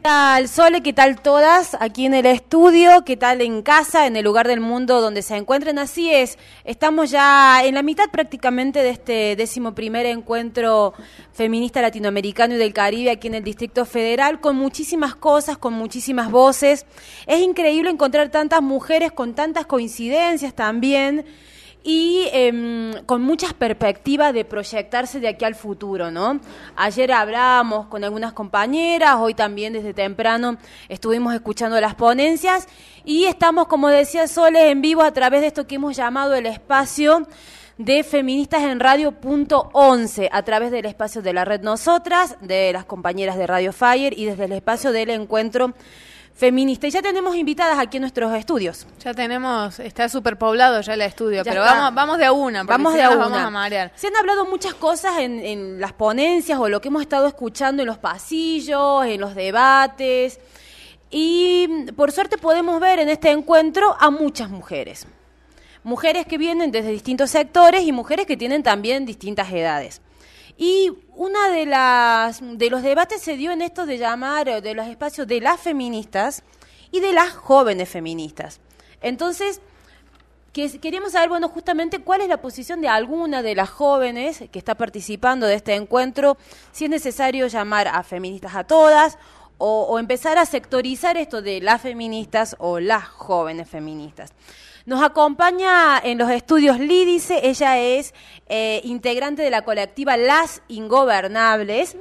tal, Sole? ¿Qué tal todas aquí en el estudio? ¿Qué tal en casa, en el lugar del mundo donde se encuentren? Así es, estamos ya en la mitad prácticamente de este 11º encuentro feminista latinoamericano y del Caribe aquí en el Distrito Federal, con muchísimas cosas, con muchísimas voces. Es increíble encontrar tantas mujeres con tantas coincidencias también, y con muchas perspectivas de proyectarse de aquí al futuro, ¿no? Ayer hablamos con algunas compañeras, hoy también desde temprano estuvimos escuchando las ponencias y estamos, como decía Sole, en vivo a través de esto que hemos llamado el espacio de Feministas en Radio.11, a través del espacio de la red Nosotras, de las compañeras de Radio Fire y desde el espacio del encuentro feminista. Y ya tenemos invitadas aquí en nuestros estudios. Ya tenemos, está superpoblado ya el estudio, ya pero está. vamos de a una, porque vamos si de no a nos una. Vamos a marear. Se han hablado muchas cosas en las ponencias o lo que hemos estado escuchando en los pasillos, en los debates, y por suerte podemos ver en este encuentro a muchas mujeres. Mujeres que vienen desde distintos sectores y mujeres que tienen también distintas edades. Y una de los debates se dio en esto de llamar de los espacios de las feministas y de las jóvenes feministas. Entonces, queríamos saber, bueno, justamente cuál es la posición de alguna de las jóvenes que está participando de este encuentro, si es necesario llamar a feministas a todas o empezar a sectorizar esto de las feministas o las jóvenes feministas. Nos acompaña en los estudios Lídice, ella es integrante de la colectiva Las Ingobernables.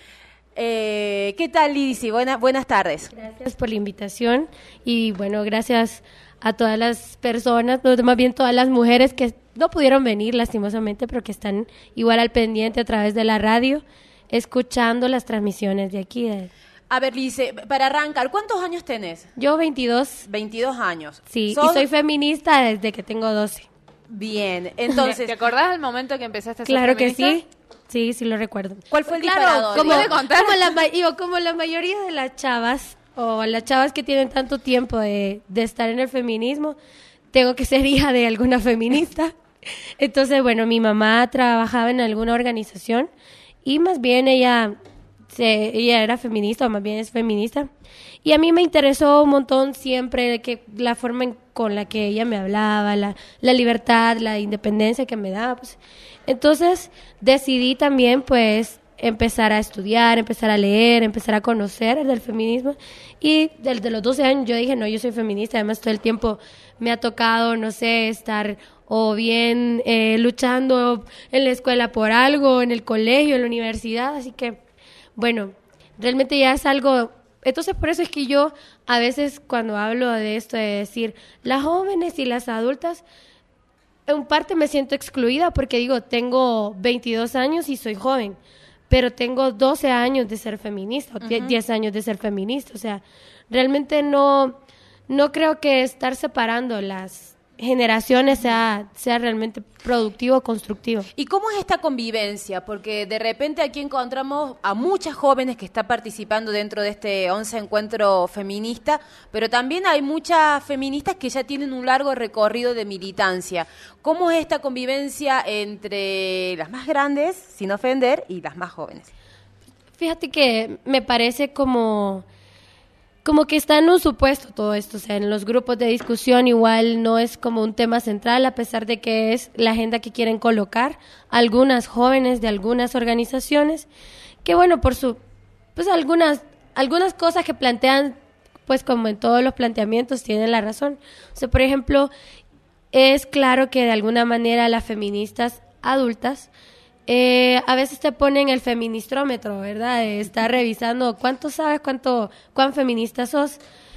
¿Qué tal, Lídice? Buenas tardes. Gracias por la invitación y bueno, gracias a todas las personas, más bien todas las mujeres que no pudieron venir lastimosamente, pero que están igual al pendiente a través de la radio, escuchando las transmisiones de aquí. A ver, Lice, para arrancar, ¿cuántos años tenés? Yo 22. 22 años. Sí, y soy feminista desde que tengo 12. Bien, entonces... ¿Te acordás del momento que empezaste a ser Claro feminista? que sí. Sí lo recuerdo. ¿Cuál fue el disparador? Como la mayoría de las chavas, o las chavas que tienen tanto tiempo de estar en el feminismo, tengo que ser hija de alguna feminista. Entonces, bueno, mi mamá trabajaba en alguna organización y más bien ella era feminista, o más bien es feminista, y a mí me interesó un montón siempre la forma con la que ella me hablaba, la libertad, la independencia que me daba, pues. Entonces decidí también pues empezar a estudiar, empezar a leer, empezar a conocer del feminismo, y desde los 12 años yo dije, no, yo soy feminista. Además todo el tiempo me ha tocado, no sé, estar o bien luchando en la escuela por algo, en el colegio, en la universidad, así que bueno, realmente ya es algo. Entonces por eso es que yo a veces cuando hablo de esto de decir las jóvenes y las adultas, en parte me siento excluida porque digo, tengo 22 años y soy joven, pero tengo 12 años de ser feminista, o 10 años de ser feminista. O sea, realmente no creo que estar separando las generaciones sea realmente productivo o constructivo. ¿Y cómo es esta convivencia? Porque de repente aquí encontramos a muchas jóvenes que están participando dentro de este 11 encuentro feminista, pero también hay muchas feministas que ya tienen un largo recorrido de militancia. ¿Cómo es esta convivencia entre las más grandes, sin ofender, y las más jóvenes? Fíjate que me parece como que está en un supuesto todo esto, o sea, en los grupos de discusión igual no es como un tema central, a pesar de que es la agenda que quieren colocar algunas jóvenes de algunas organizaciones, que bueno, pues algunas cosas que plantean, pues como en todos los planteamientos, tienen la razón. O sea, por ejemplo, es claro que de alguna manera las feministas adultas a veces te ponen el feministrómetro, ¿verdad? Está revisando cuánto sabes, cuán feminista sos.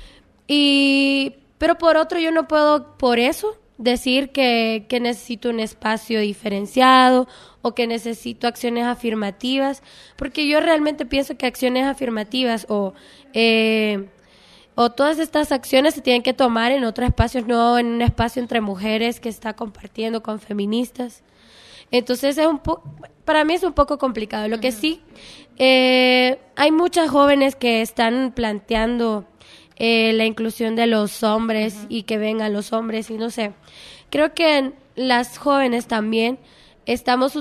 Pero por otro, yo no puedo por eso decir que necesito un espacio diferenciado o que necesito acciones afirmativas, porque yo realmente pienso que acciones afirmativas o todas estas acciones se tienen que tomar en otros espacios, no en un espacio entre mujeres que está compartiendo con feministas. Entonces para mí es un poco complicado. Lo que sí, hay muchas jóvenes que están planteando la inclusión de los hombres y que vengan los hombres, y no sé. Creo que las jóvenes también estamos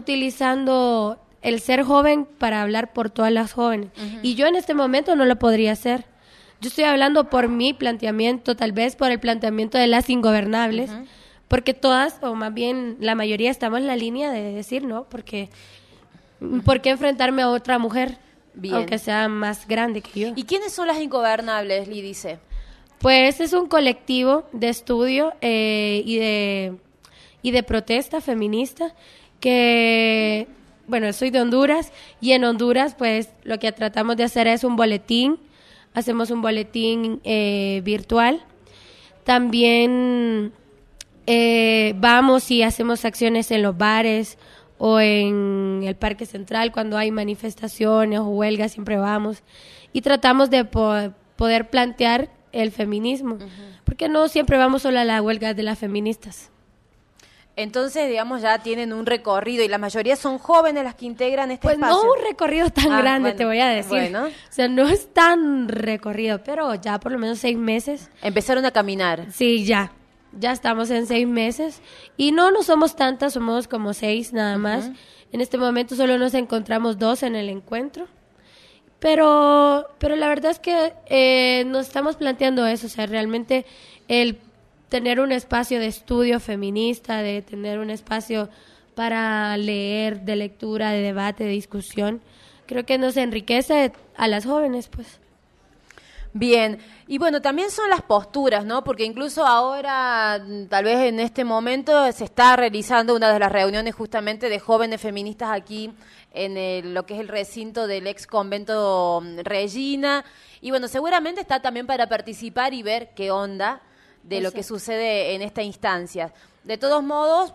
utilizando el ser joven para hablar por todas las jóvenes. Y yo en este momento no lo podría hacer. Yo estoy hablando por mi planteamiento, tal vez por el planteamiento de las ingobernables, porque todas, o más bien la mayoría, estamos en la línea de decir, ¿no? Porque, ¿por qué enfrentarme a otra mujer, aunque sea más grande que yo? ¿Y quiénes son las ingobernables, Lidice? Pues es un colectivo de estudio y de protesta feminista que, bueno, soy de Honduras y en Honduras pues lo que tratamos de hacer es un boletín, hacemos un boletín virtual. También vamos y hacemos acciones en los bares o en el Parque Central cuando hay manifestaciones o huelgas, siempre vamos y tratamos de poder plantear el feminismo, porque no siempre vamos solo a la huelga de las feministas. Entonces, digamos, ya tienen un recorrido y la mayoría son jóvenes las que integran este espacio. Pues no un recorrido tan grande, bueno, te voy a decir. Bueno. O sea, no es tan recorrido, pero ya por lo menos 6 meses. Empezaron a caminar. Sí, ya estamos en 6 meses. Y no somos tantas, somos como 6 nada más. En este momento solo nos encontramos 2 en el encuentro. Pero la verdad es que nos estamos planteando eso, o sea, realmente el tener un espacio de estudio feminista, de tener un espacio para leer, de lectura, de debate, de discusión, creo que nos enriquece a las jóvenes, pues. Bien, y bueno, también son las posturas, ¿no? Porque incluso ahora, tal vez en este momento, se está realizando una de las reuniones justamente de jóvenes feministas aquí en lo que es el recinto del ex convento Regina. Y bueno, seguramente está también para participar y ver qué onda de lo que sucede en esta instancia. De todos modos,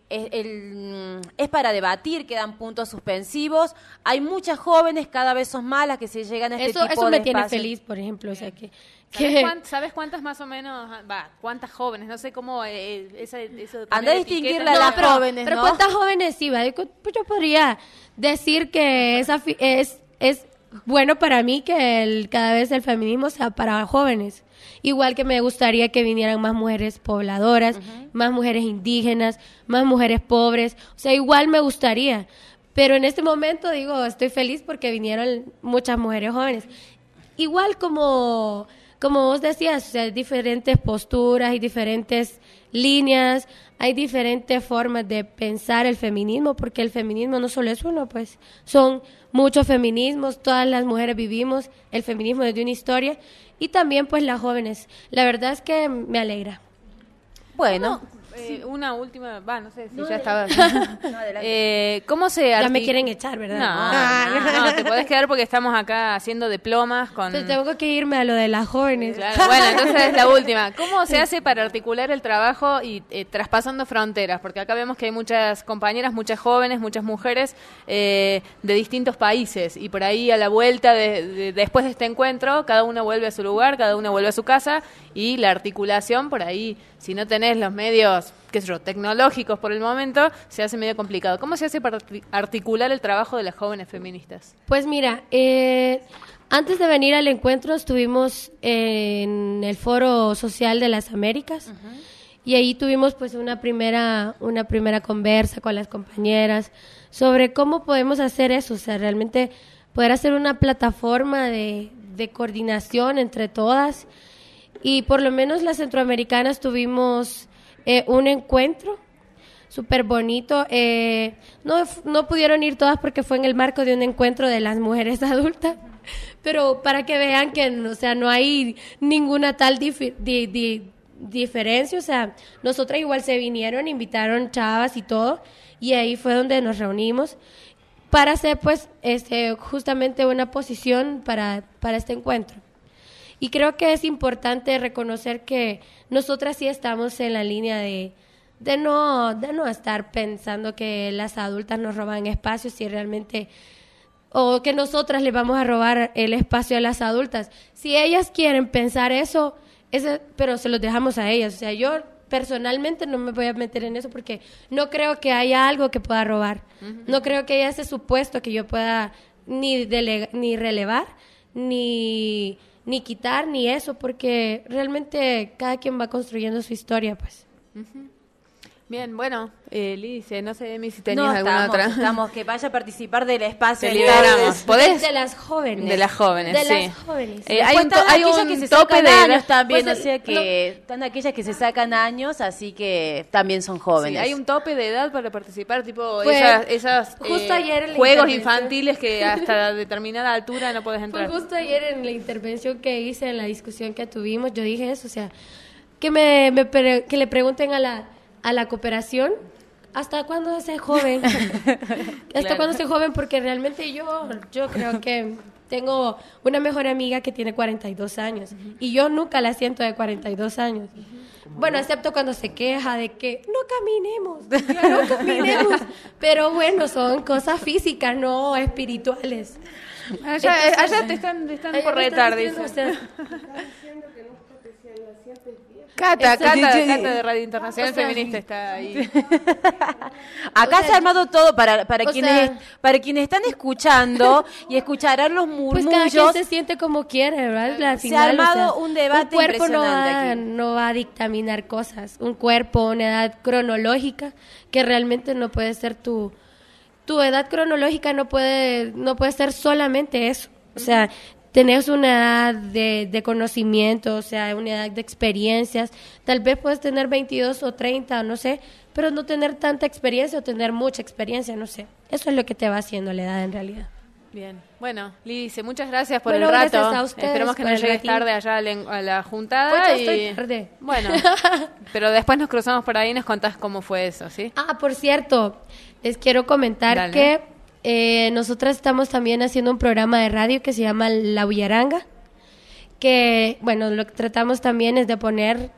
es para debatir, quedan puntos suspensivos. Hay muchas jóvenes, cada vez son más las que se llegan a este tipo de Eso me tiene espacios. feliz, por ejemplo, o sea que... ¿Sabes cuántas más o menos, cuántas jóvenes? No sé cómo eso de Anda a distinguirla a las jóvenes, pero ¿no? ¿cuántas jóvenes sí? Pues yo podría decir que es bueno para mí que cada vez el feminismo sea para jóvenes. Igual que me gustaría que vinieran más mujeres pobladoras, más mujeres indígenas, más mujeres pobres. O sea, igual me gustaría. Pero en este momento, digo, estoy feliz porque vinieron muchas mujeres jóvenes. Igual como vos decías, o sea, hay diferentes posturas y diferentes líneas, hay diferentes formas de pensar el feminismo, porque el feminismo no solo es uno, pues son muchos feminismos, todas las mujeres vivimos el feminismo desde una historia y también pues las jóvenes. La verdad es que me alegra. Bueno, una última, no sé si No, ya estaba. No, adelante. ¿Cómo se Ya me quieren echar, ¿verdad? No, te podés quedar porque estamos acá haciendo diplomas con... Entonces tengo que irme a lo de las jóvenes. Claro, bueno, entonces es la última. ¿Cómo se hace para articular el trabajo y traspasando fronteras? Porque acá vemos que hay muchas compañeras, muchas jóvenes, muchas mujeres de distintos países y por ahí a la vuelta después de este encuentro, cada una vuelve a su lugar, cada una vuelve a su casa y la articulación por ahí, si no tenés los medios, qué sé yo, tecnológicos por el momento, se hace medio complicado. ¿Cómo se hace para articular el trabajo de las jóvenes feministas? Pues mira, antes de venir al encuentro estuvimos en el Foro Social de las Américas y ahí tuvimos pues una primera conversa con las compañeras sobre cómo podemos hacer eso, o sea, realmente poder hacer una plataforma de coordinación entre todas y por lo menos las centroamericanas tuvimos un encuentro súper bonito. No pudieron ir todas porque fue en el marco de un encuentro de las mujeres adultas, pero para que vean que, o sea, no hay ninguna tal diferencia, o sea, nosotras igual se vinieron, invitaron chavas y todo, y ahí fue donde nos reunimos para hacer pues justamente una posición para este encuentro. Y creo que es importante reconocer que nosotras sí estamos en la línea de no estar pensando que las adultas nos roban espacios y realmente, o que nosotras les vamos a robar el espacio a las adultas. Si ellas quieren pensar eso, pero se los dejamos a ellas. O sea, yo personalmente no me voy a meter en eso porque no creo que haya algo que pueda robar. No creo que haya ese supuesto que yo pueda ni relevar, ni quitar, ni eso, porque realmente cada quien va construyendo su historia, pues. Bien, bueno, Lice, no sé, Emi, si tenías No, alguna otra. estamos, que vaya a participar del espacio. Te liberamos. ¿Podés? De las jóvenes. De las jóvenes, De sí. las jóvenes. Después Hay están aquellas que se tope sacan de años edad. también, Pues, o sea que están aquellas que se sacan años, así que también son Sí, jóvenes. hay un tope de edad para participar, tipo Fue esas justo ayer en la juegos intervención. infantiles que hasta determinada altura no puedes Fue entrar. justo ayer en la intervención que hice, en la discusión que tuvimos, yo dije eso, o sea, que le pregunten a la cooperación, ¿hasta cuándo se joven? ¿Hasta cuándo se joven? Porque realmente yo creo que tengo una mejor amiga que tiene 42 años y yo nunca la siento de 42 años. Bueno, excepto cuando se queja de que no caminemos, ya no caminemos. Pero bueno, son cosas físicas, no espirituales. Allá te están Allá por me retar, están dice. diciendo, Cata Sí, de Radio Internacional O sea, Feminista está ahí. Acá O sea, se ha armado todo para o quienes sea- para quienes están escuchando y escucharán los Pues cada quien murmullos. se siente como quiere, ¿verdad? Al Se final, ha armado un debate un cuerpo impresionante aquí. no va a dictaminar cosas. Un cuerpo, una edad cronológica que realmente no puede ser tu edad cronológica no puede ser solamente eso. O sea, tenés una edad de conocimiento, o sea, una edad de experiencias. Tal vez puedes tener 22 o 30, no sé, pero no tener tanta experiencia o tener mucha experiencia, no sé. Eso es lo que te va haciendo la edad en realidad. Bien, bueno, Lice, muchas gracias por Bueno, el rato. gracias a ustedes Esperemos que por no el llegues ratito. tarde allá a la juntada. Hoy ya y... estoy tarde. Bueno, pero después nos cruzamos por ahí y nos contás cómo fue eso, ¿sí? Ah, por cierto, les quiero comentar Dale. que nosotras estamos también haciendo un programa de radio que se llama La Bullaranga, que, bueno, lo que tratamos también es de poner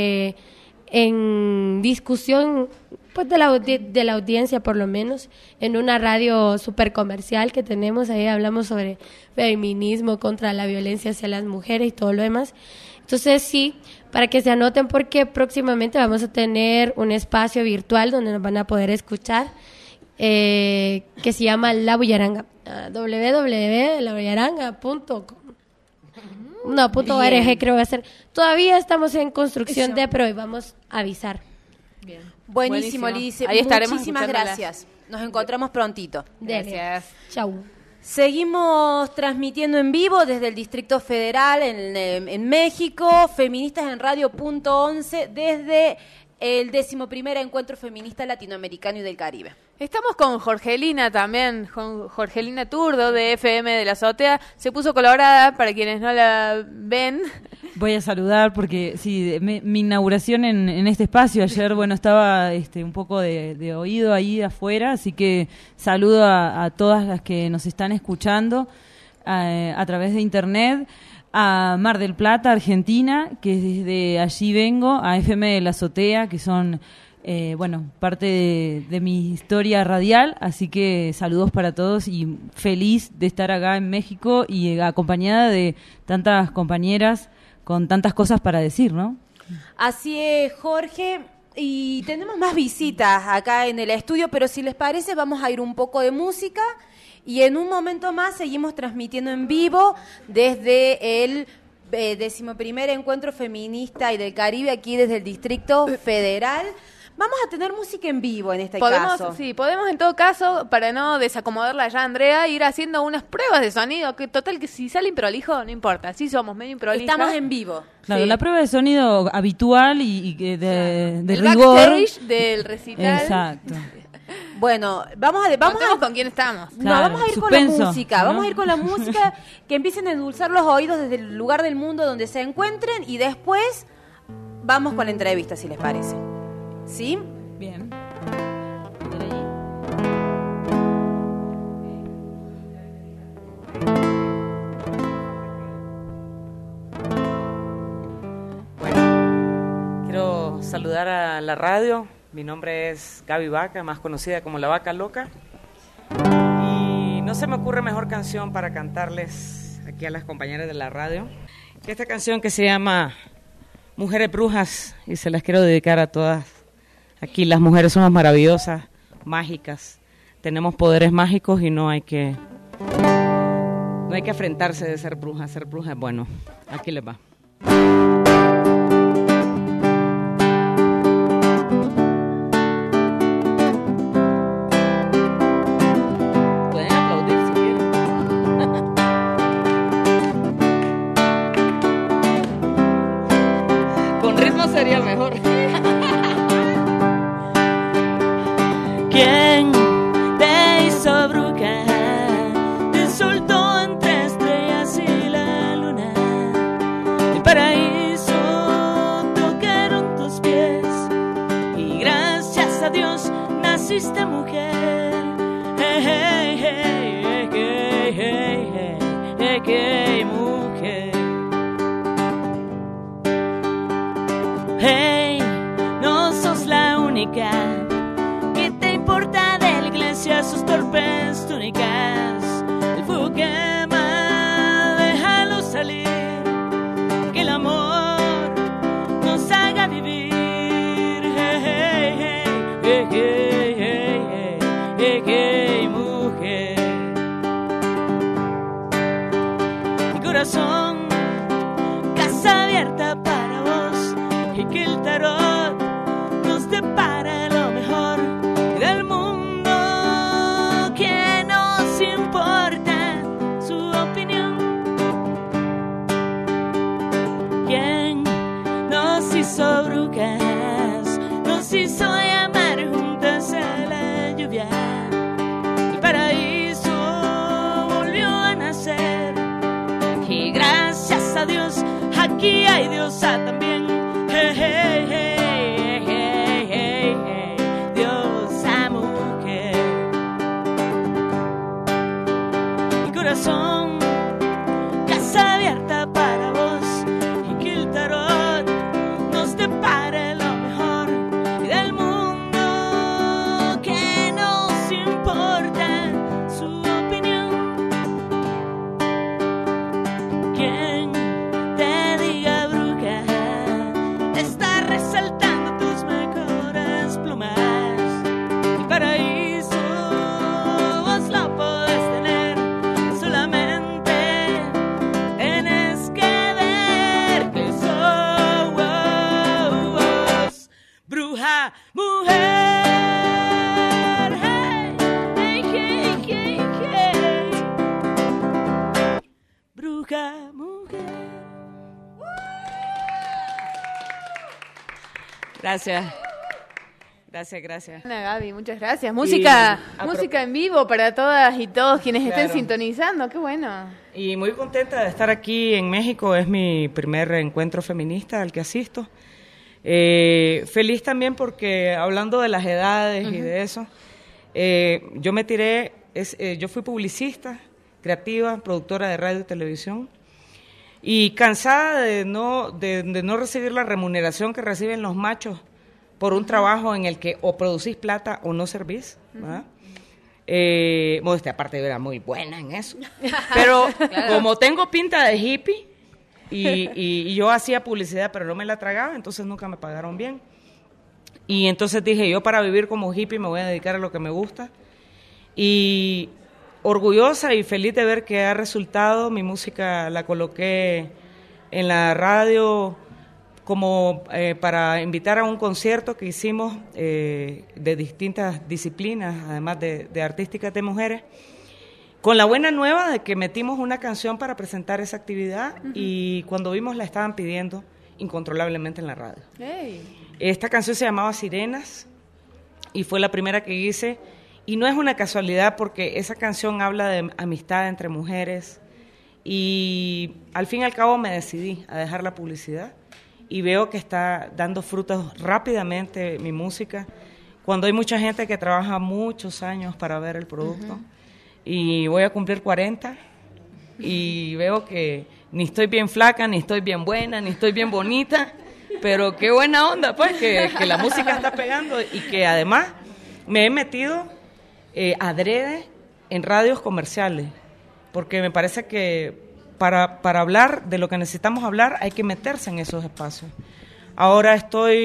en discusión, pues, de la audiencia, por lo menos, en una radio súper comercial que tenemos. Ahí hablamos sobre feminismo, contra la violencia hacia las mujeres y todo lo demás. Entonces, sí, para que se anoten, porque próximamente vamos a tener un espacio virtual donde nos van a poder escuchar, que se llama La Bullaranga, www.labullaranga.com. No, .org creo que va a ser. Todavía estamos en construcción pero hoy vamos a avisar. Bien. Buenísimo, Lice. Ahí estaremos Muchísimas escuchándolas. gracias. Nos encontramos prontito. Dele. Gracias. Chau. Seguimos transmitiendo en vivo desde el Distrito Federal en México, Feministas en Radio.11, desde el 11º Encuentro Feminista Latinoamericano y del Caribe. Estamos con Jorgelina también, Jorgelina Turdo de FM de la Azotea. Se puso colorada, para quienes no la ven. Voy a saludar porque sí, mi inauguración en este espacio ayer, bueno, estaba un poco de oído ahí afuera, así que saludo a todas las que nos están escuchando a través de internet, a Mar del Plata, Argentina, que desde allí vengo, a FM de la Azotea, que son parte de mi historia radial, así que saludos para todos y feliz de estar acá en México y acompañada de tantas compañeras con tantas cosas para decir, ¿no? Así es, Jorge, y tenemos más visitas acá en el estudio, pero si les parece vamos a ir un poco de música y en un momento más seguimos transmitiendo en vivo desde el 11º Encuentro Feminista y del Caribe, aquí desde el Distrito Federal. Vamos a tener música en vivo en este caso. Sí, podemos en todo caso, para no desacomodarla ya, Andrea, ir haciendo unas pruebas de sonido, que total que si sale improlijo, no importa, así somos medio improlijas. Estamos en vivo. Claro, Sí. la prueba de sonido habitual y que de El rigor. backstage del recital. Exacto. Bueno, vamos Contemos con quién estamos. No, Claro, vamos a ir suspenso, con la música, ¿no? vamos a ir con la música, que empiecen a endulzar los oídos desde el lugar del mundo donde se encuentren y después vamos con la entrevista, si les parece. ¿Sí? Bien. Bueno, quiero saludar a la radio. Mi nombre es Gaby Vaca, más conocida como La Vaca Loca. Y no se me ocurre mejor canción para cantarles aquí a las compañeras de la radio que esta canción que se llama Mujeres Brujas, y se las quiero dedicar a todas. Aquí las mujeres somos maravillosas, mágicas, tenemos poderes mágicos y no hay que afrentarse de ser bruja. Ser bruja es bueno. Aquí les va. no sería el mejor. ¿Quién te hizo bruja? Te soltó entre estrellas y la luna. El paraíso tocaron tus pies y gracias a Dios naciste mujer. Hey, hey, hey, hey, hey, hey, hey, hey, mujer. Hey, no sos la única. ¿Qué te importa de la iglesia sus torpes túnicas? El fuego quema, déjalo salir. Que el amor nos haga vivir. Hey, hey, hey, hey, hey, hey, hey, hey, mujer. Mi corazón, casa abierta para vos. Y que el tarot nos depara lo mejor del mundo, que nos importa su opinión. ¿Quién nos hizo brujas? Nos hizo llamar juntas a la lluvia. El paraíso volvió a nacer y gracias a Dios aquí hay diosa también. Hey, hey, hey, hey, hey, hey, diosa mujer. Mi corazón, casa abierta para vos y que el tarot nos depare lo mejor del mundo, que nos importa su opinión. ¿Quién te diga bruja? Está resaltando tus mejores plumas. El paraíso vos lo podés tener, solamente tenés que ver que sos bruja, mujer. Hey, hey, hey, hey, hey. Bruja, mujer. Gracias. Gracias. Ana, Gaby, muchas gracias. Música en vivo para todas y todos quienes estén Claro. sintonizando. Qué bueno. Y muy contenta de estar aquí en México. Es mi primer encuentro feminista al que asisto. Feliz también porque hablando de las edades y de eso, yo me tiré, yo fui publicista, creativa, productora de radio y televisión. Y cansada de no recibir la remuneración que reciben los machos por un trabajo en el que o producís plata o no servís, ¿verdad? Modestia aparte, yo era muy buena en eso. Pero como tengo pinta de hippie y yo hacía publicidad pero no me la tragaba, entonces nunca me pagaron bien. Y entonces dije, yo para vivir como hippie me voy a dedicar a lo que me gusta. Y orgullosa y feliz de ver que ha resultado. Mi música la coloqué en la radio como para invitar a un concierto que hicimos de distintas disciplinas, además de artísticas de mujeres, con la buena nueva de que metimos una canción para presentar esa actividad y cuando vimos la estaban pidiendo incontrolablemente en la radio. Hey. Esta canción se llamaba Sirenas y fue la primera que hice. Y no es una casualidad porque esa canción habla de amistad entre mujeres y al fin y al cabo me decidí a dejar la publicidad y veo que está dando frutos rápidamente mi música cuando hay mucha gente que trabaja muchos años para ver el producto. Y voy a cumplir 40 y veo que ni estoy bien flaca, ni estoy bien buena, ni estoy bien bonita, pero qué buena onda pues que la música está pegando y que además me he metido adrede en radios comerciales, porque me parece que para hablar de lo que necesitamos hablar hay que meterse en esos espacios. Ahora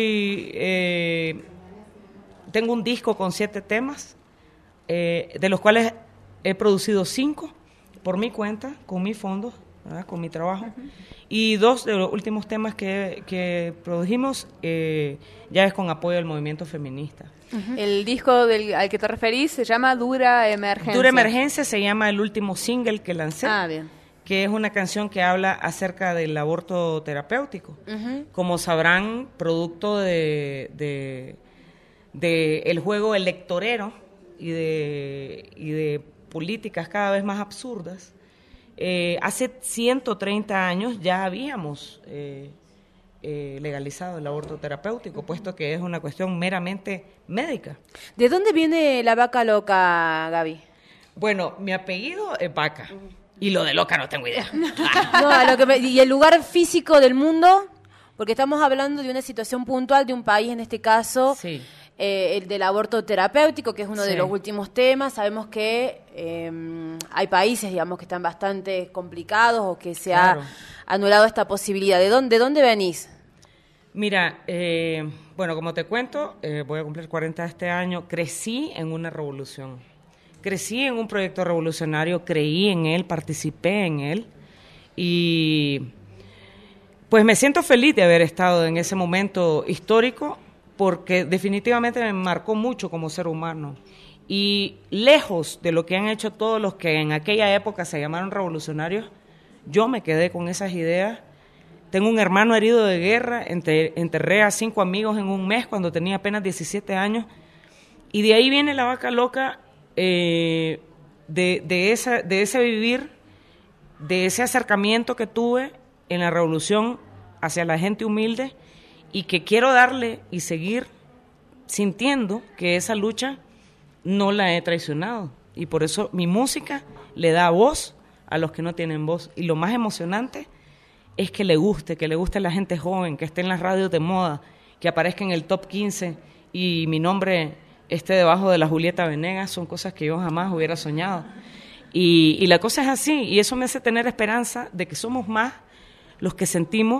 tengo un disco con 7 temas, de los cuales he producido 5 por mi cuenta, con mis fondos, ¿verdad? Con mi trabajo, y 2 de los últimos temas que produjimos ya es con apoyo del movimiento feminista. El disco al que te referís se llama Dura Emergencia. Dura Emergencia se llama el último single que lancé. Ah, bien. que es una canción que habla acerca del aborto terapéutico. Como sabrán, producto de el juego electorero y de políticas cada vez más absurdas, hace 130 años ya habíamos legalizado el aborto terapéutico, puesto que es una cuestión meramente médica. ¿De dónde viene la vaca loca, Gaby? Bueno, mi apellido es Vaca, y lo de loca no tengo idea. No, y el lugar físico del mundo, porque estamos hablando de una situación puntual de un país, en este caso, Sí. El del aborto terapéutico, que es uno de Sí. los últimos temas. Sabemos que hay países, digamos, que están bastante complicados o que se Claro. ha anulado esta posibilidad. ¿De dónde venís? Mira, bueno, como te cuento, voy a cumplir 40 este año. Crecí en una revolución. Crecí en un proyecto revolucionario, creí en él, participé en él. Y pues me siento feliz de haber estado en ese momento histórico, porque definitivamente me marcó mucho como ser humano. Y lejos de lo que han hecho todos los que en aquella época se llamaron revolucionarios, yo me quedé con esas ideas. Tengo un hermano herido de guerra, enterré a 5 amigos en un mes cuando tenía apenas 17 años, y de ahí viene la vaca loca, de ese vivir, de ese acercamiento que tuve en la revolución hacia la gente humilde, y que quiero darle y seguir sintiendo que esa lucha no la he traicionado. Y por eso mi música le da voz a los que no tienen voz. Y lo más emocionante es que le guste a la gente joven, que esté en las radios de moda, que aparezca en el top 15 y mi nombre esté debajo de la Julieta Venegas. Son cosas que yo jamás hubiera soñado. Y la cosa es así, y eso me hace tener esperanza de que somos más los que sentimos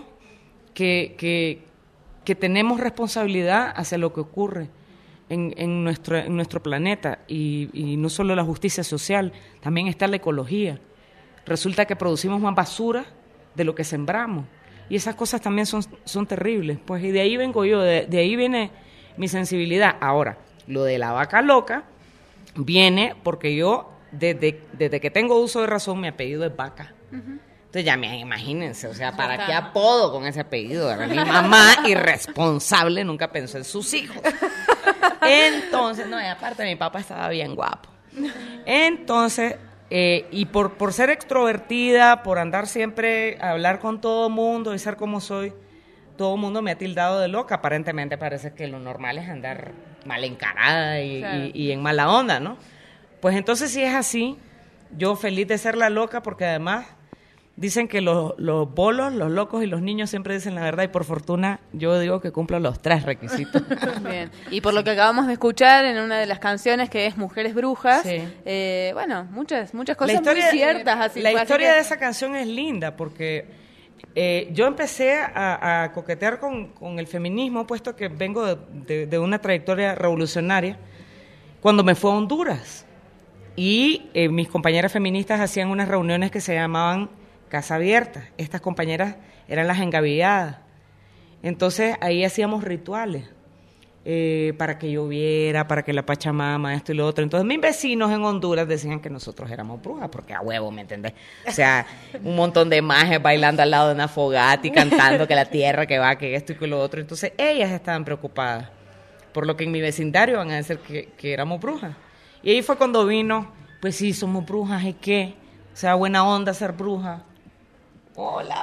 que tenemos responsabilidad hacia lo que ocurre en nuestro planeta, y no solo la justicia social, también está la ecología. Resulta que producimos más basura de lo que sembramos, y esas cosas también son terribles, pues, y de ahí vengo yo, de ahí viene mi sensibilidad. Ahora, lo de la vaca loca viene porque yo, desde que tengo uso de razón, mi apellido es Vaca. Entonces ya imagínense, o sea, ¿para qué apodo con ese apellido? Mi mamá, irresponsable, nunca pensó en sus hijos. Entonces, no, y aparte mi papá estaba bien guapo. Entonces, y por ser extrovertida, por andar siempre a hablar con todo el mundo y ser como soy, todo el mundo me ha tildado de loca. Aparentemente parece que lo normal es andar mal encarada y en mala onda, ¿no? Pues entonces, si es así, yo feliz de ser la loca, porque además dicen que los bolos, los locos y los niños siempre dicen la verdad, y por fortuna yo digo que cumplo los 3 requisitos. Bien. Y por lo que acabamos de escuchar en una de las canciones, que es Mujeres Brujas, Sí. Bueno, muchas cosas muy ciertas. Así, la así historia que- de esa canción es linda, porque yo empecé a coquetear con el feminismo, puesto que vengo de una trayectoria revolucionaria, cuando me fue a Honduras. Y mis compañeras feministas hacían unas reuniones que se llamaban Casa Abierta. Estas compañeras eran las engavilladas. Entonces ahí hacíamos rituales para que lloviera, para que la Pachamama, esto y lo otro. Entonces mis vecinos en Honduras decían que nosotros éramos brujas, porque a huevo, ¿me entendés? O sea, un montón de majes bailando al lado de una fogata y cantando que la tierra que va, que esto y que lo otro. Entonces ellas estaban preocupadas, por lo que en mi vecindario van a decir que éramos brujas. Y ahí fue cuando vino, pues sí, somos brujas, ¿y qué? O sea, buena onda ser bruja. Hola,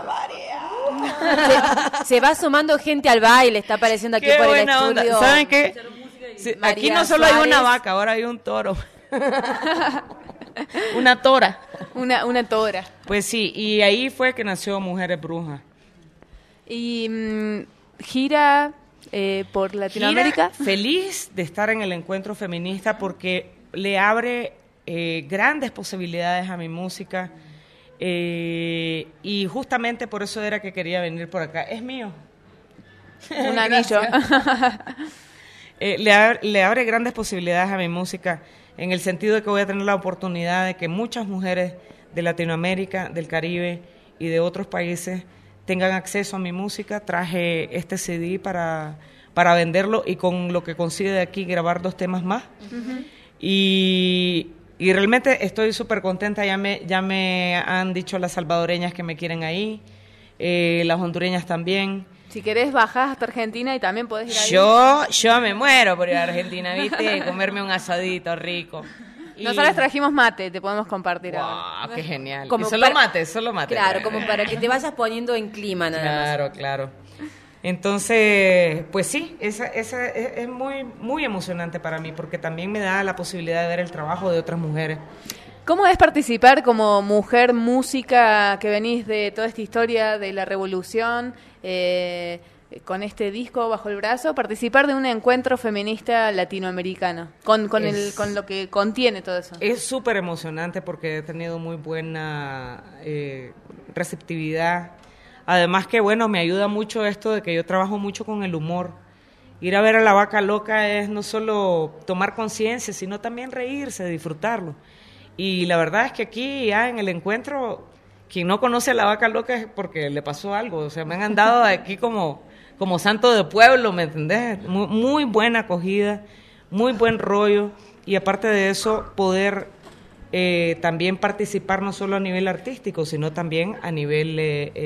María. Se va sumando gente al baile, está apareciendo aquí Qué por el buena onda. estudio. ¿Saben qué? Sí, aquí María no solo hay una Suárez. vaca, ahora hay un toro. Una tora. Una tora. Pues sí, y ahí fue que nació Mujeres Brujas. Y gira por Latinoamérica. Gira, feliz de estar en el encuentro feminista, porque le abre grandes posibilidades a mi música, y justamente por eso era que quería venir por acá. Es mío. Un anillo. Le abre grandes posibilidades a mi música, en el sentido de que voy a tener la oportunidad de que muchas mujeres de Latinoamérica, del Caribe y de otros países tengan acceso a mi música. Traje este CD para venderlo, y con lo que consigue de aquí grabar 2 temas más. Y Y realmente estoy súper contenta, ya me han dicho las salvadoreñas que me quieren ahí, las hondureñas también. Si querés, bajás hasta Argentina y también podés ir ahí. Yo me muero por ir a Argentina, ¿viste? Comerme un asadito rico. Nosotros trajimos mate, te podemos compartir wow, ahora. ¡Qué genial! Como Y solo para- mate. Claro, como para que te vayas poniendo en clima nada más. Claro. Entonces, pues sí, esa es muy, muy emocionante para mí, porque también me da la posibilidad de ver el trabajo de otras mujeres. ¿Cómo es participar como mujer música que venís de toda esta historia de la revolución, con este disco bajo el brazo, participar de un encuentro feminista latinoamericano, con lo que contiene todo eso? Es súper emocionante porque he tenido muy buena receptividad. Además que, bueno, me ayuda mucho esto de que yo trabajo mucho con el humor. Ir a ver a La Vaca Loca es no solo tomar conciencia, sino también reírse, disfrutarlo. Y la verdad es que aquí ya en el encuentro, quien no conoce a La Vaca Loca es porque le pasó algo. O sea, me han andado aquí como santo de pueblo, ¿me entendés? Muy, muy buena acogida, muy buen rollo. Y aparte de eso, poder también participar no solo a nivel artístico, sino también a nivel,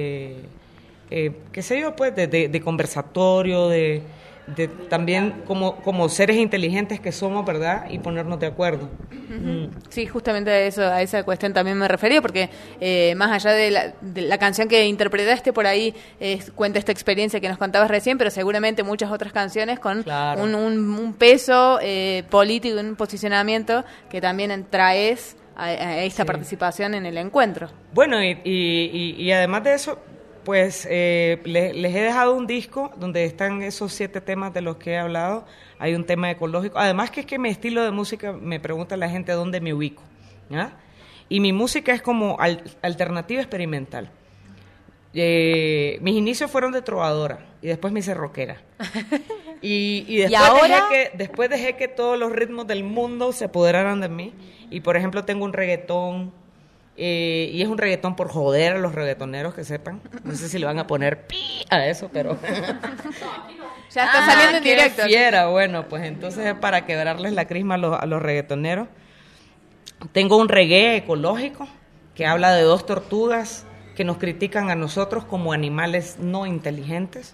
qué sé yo, pues, de conversatorio, de también como seres inteligentes que somos, ¿verdad? Y ponernos de acuerdo. Sí, justamente a esa cuestión también me refería, porque más allá de la canción que interpretaste por ahí, cuenta esta experiencia que nos contabas recién, pero seguramente muchas otras canciones con Claro. un peso político, un posicionamiento que también traes a esta participación en el encuentro. Bueno, y además de eso, pues les he dejado un disco donde están esos 7 temas de los que he hablado. Hay un tema ecológico. Además que es que mi estilo de música, me pregunta la gente dónde me ubico, ¿ya? Y mi música es como alternativa experimental. Mis inicios fueron de trovadora y después me hice rockera. Y después, ahora? después dejé que todos los ritmos del mundo se apoderaran de mí. Y por ejemplo tengo un reggaetón, y es un reggaetón por joder a los reggaetoneros, que sepan. No sé si le van a poner pi a eso, pero... Ya está saliendo en qué directo. fiera. Bueno, pues entonces es para quebrarles la crisma a los reggaetoneros. Tengo un reggae ecológico que habla de 2 tortugas que nos critican a nosotros como animales no inteligentes.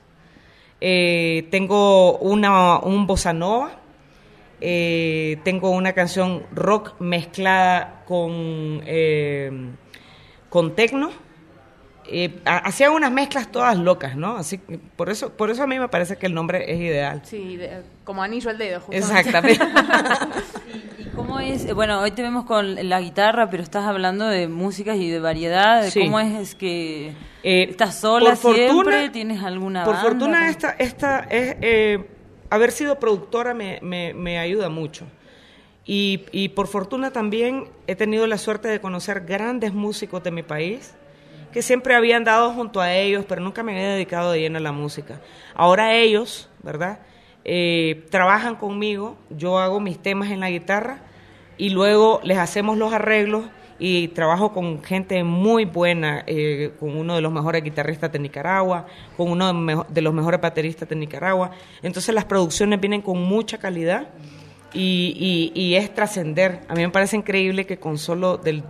Tengo un bossa nova. Tengo una canción rock mezclada con techno. Hacía unas mezclas todas locas, ¿no? Así que por eso a mí me parece que el nombre es ideal. Sí, como anillo al dedo, justamente. Exactamente. ¿Y cómo es? Bueno, hoy te vemos con la guitarra, pero estás hablando de músicas y de variedad. Sí. ¿Cómo es que estás sola por fortuna, siempre? ¿Tienes alguna Por banda? fortuna esta es... haber sido productora me ayuda mucho. Y por fortuna también he tenido la suerte de conocer grandes músicos de mi país que siempre había andado junto a ellos, pero nunca me había dedicado de lleno a la música. Ahora ellos, ¿verdad? Trabajan conmigo, yo hago mis temas en la guitarra y luego les hacemos los arreglos y trabajo con gente muy buena, con uno de los mejores guitarristas de Nicaragua, con uno de los mejores bateristas de Nicaragua. Entonces las producciones vienen con mucha calidad y es trascender. A mí me parece increíble que con solo del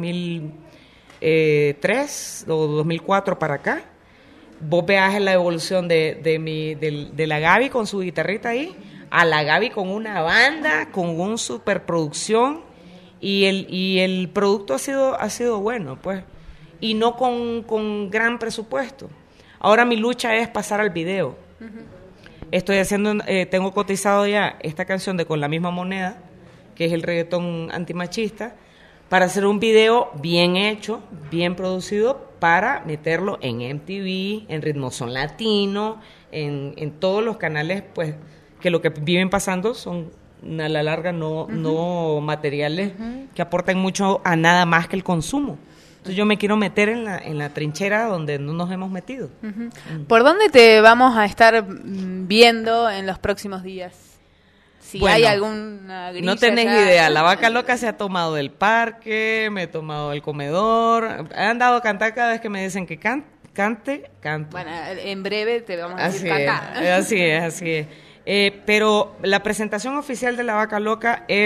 2003 o 2004 para acá, vos veas la evolución de la Gaby con su guitarrita ahí, a la Gaby con una banda, con una superproducción. Y el producto ha sido bueno, pues, y no con gran presupuesto. Ahora mi lucha es pasar al video. Estoy haciendo, tengo cotizado ya esta canción de Con la Misma Moneda, que es el reggaetón antimachista, para hacer un video bien hecho, bien producido, para meterlo en MTV, en Ritmo Son Latino, en todos los canales, pues, que lo que viven pasando son a la larga no materiales que aportan mucho a nada más que el consumo. Entonces yo me quiero meter en la trinchera donde no nos hemos metido. ¿Por dónde te vamos a estar viendo en los próximos días? Si Bueno, hay alguna grilla no tenés ya. idea, La Vaca Loca se ha tomado del parque, me he tomado el comedor, he andado a cantar cada vez que me dicen que cante. Bueno, en breve te vamos a Así decir cantar. así es. Pero la presentación oficial de La Vaca Loca es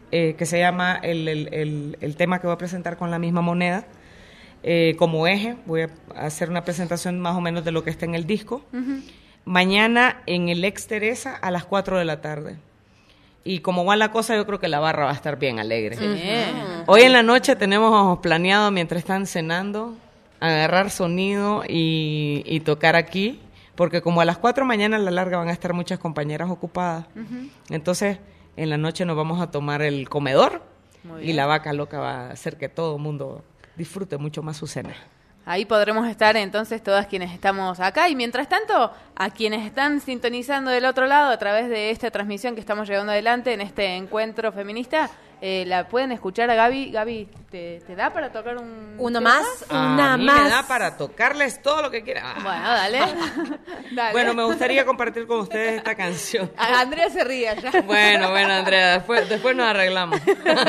que se llama el tema que voy a presentar con la misma moneda. Como eje, voy a hacer una presentación más o menos de lo que está en el disco. Mañana en el Ex Teresa a las 4 de la tarde. Y como va la cosa, yo creo que la barra va a estar bien alegre. Hoy en la noche tenemos planeado, mientras están cenando, agarrar sonido y tocar aquí, porque como a las 4 mañana a la larga van a estar muchas compañeras ocupadas. Entonces, en la noche nos vamos a tomar el comedor y la vaca loca va a hacer que todo el mundo disfrute mucho más su cena. Ahí podremos estar entonces todas quienes estamos acá y mientras tanto a quienes están sintonizando del otro lado a través de esta transmisión que estamos llevando adelante en este encuentro feminista, la pueden escuchar a Gaby. Gaby, ¿te da para tocar uno tema? más? A mí me da para tocarles todo lo que quieran. Bueno, dale. Dale. Bueno, me gustaría compartir con ustedes esta canción. Andrea se ríe ya. Bueno, Andrea, después nos arreglamos.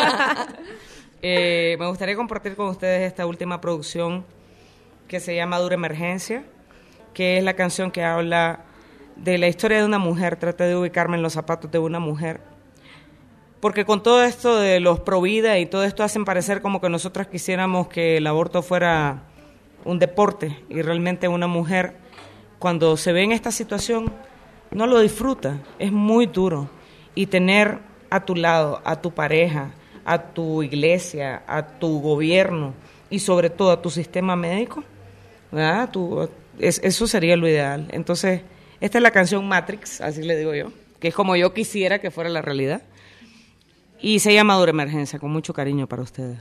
Me gustaría compartir con ustedes esta última producción que se llama Dura Emergencia, que es la canción que habla de la historia de una mujer. Traté de ubicarme en los zapatos de una mujer, porque con todo esto de los pro vida y todo esto hacen parecer como que nosotras quisiéramos que el aborto fuera un deporte, y realmente una mujer cuando se ve en esta situación no lo disfruta, es muy duro. Y tener a tu lado a tu pareja, a tu iglesia, a tu gobierno y sobre todo a tu sistema médico, ¿verdad? Eso sería lo ideal. Entonces, esta es la canción Matrix, así le digo yo, que es como yo quisiera que fuera la realidad. Y se llama Dura Emergencia, con mucho cariño para ustedes.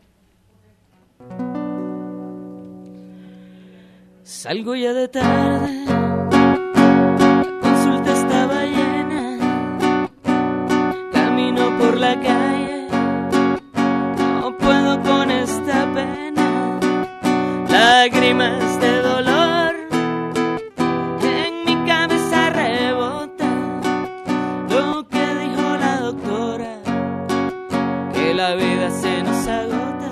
Salgo ya de tarde, la consulta estaba llena, camino por la calle, no puedo con esta pena, lágrimas de dolor, en mi cabeza rebota lo que dijo la doctora, que la vida se nos agota,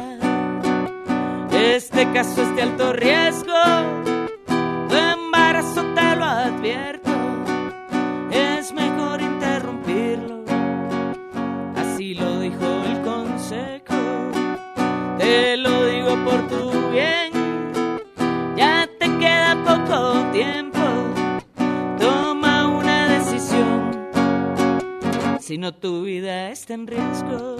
este caso es de alto riesgo, tu embarazo te lo advierto, es mejor interrumpirlo, así lo dijo el consejo, te lo digo por tu bien, ya te queda poco tiempo, toma una decisión, si no tu vida está en riesgo.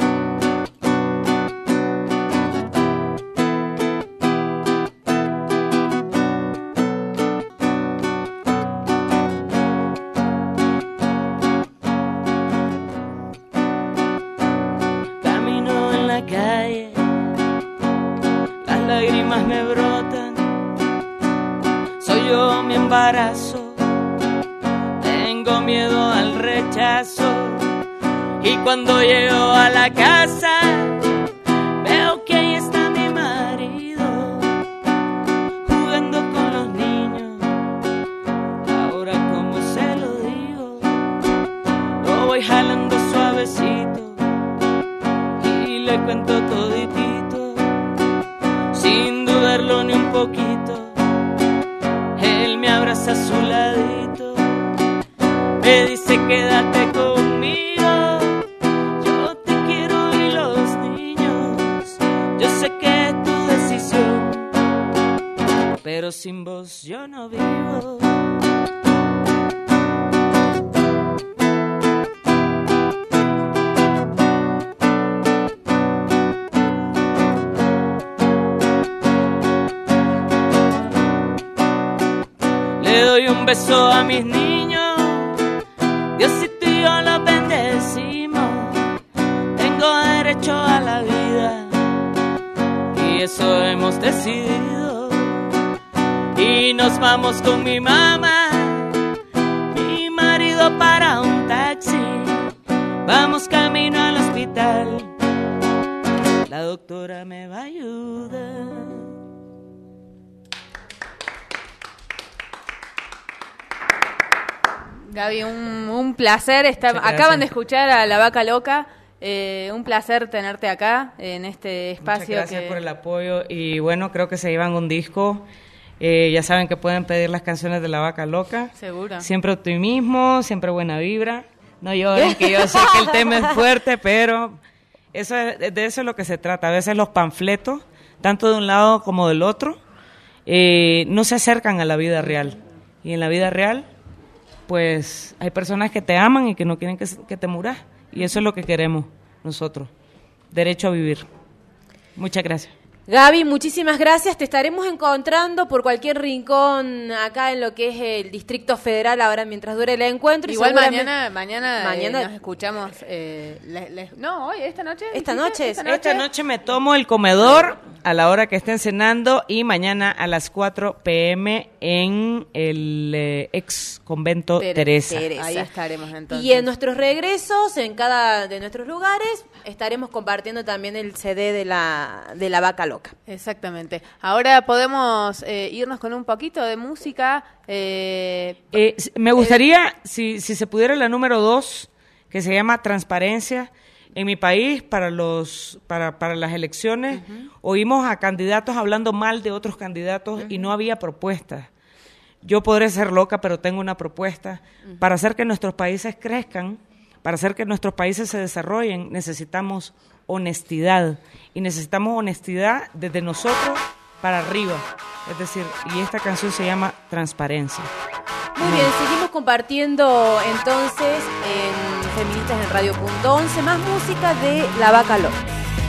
Camino en la calle, las lágrimas me brotan, soy yo mi embarazo, tengo miedo al rechazo, y cuando llego a la casa veo que ahí está mi marido jugando con los niños. Ahora cómo se lo digo, lo voy jalando suavecito y le cuento toditito sin dudarlo ni un poquito. Él me abraza a su ladito, me dice quédate conmigo, yo te quiero y los niños, yo sé que es tu decisión, pero sin vos yo no vivo. Le doy un beso a mis niños, Diosito y yo los bendecimos, tengo derecho a la vida y eso hemos decidido, y nos vamos con mi mamá, mi marido para un taxi, vamos camino al hospital, la doctora me va a ayudar. Gaby, un placer. Acaban de escuchar a La Vaca Loca. Un placer tenerte acá en este espacio. Muchas gracias por el apoyo. Y bueno, creo que se llevan un disco. Ya saben que pueden pedir las canciones de La Vaca Loca. Seguro. Siempre optimismo, siempre buena vibra. No lloren, que yo sé que el tema es fuerte, pero de eso es lo que se trata. A veces los panfletos, tanto de un lado como del otro, no se acercan a la vida real. Y en la vida real, pues hay personas que te aman y que no quieren que te muras. Y eso es lo que queremos nosotros, derecho a vivir. Muchas gracias. Gaby, muchísimas gracias. Te estaremos encontrando por cualquier rincón acá en lo que es el Distrito Federal ahora mientras dure el encuentro. Igual y mañana nos escuchamos. No, hoy, esta noche. Esta noche. Esta noche me tomo el comedor a la hora que estén cenando y mañana a las 4 p.m. en el ex convento Teresa. Ahí estaremos entonces. Y en nuestros regresos, en cada de nuestros lugares, estaremos compartiendo también el CD de la Vaca Loca. Exactamente. Ahora podemos irnos con un poquito de música. Me gustaría, si se pudiera, la número 2, que se llama Transparencia. En mi país, para las elecciones, oímos a candidatos hablando mal de otros candidatos y no había propuestas. Yo podré ser loca, pero tengo una propuesta. Para hacer que nuestros países crezcan, para hacer que nuestros países se desarrollen, necesitamos honestidad. Y necesitamos honestidad desde nosotros para arriba. Es decir, y esta canción se llama Transparencia. Muy bien, seguimos compartiendo entonces en Feministas en Radio.11 más música de La Vaca Loca.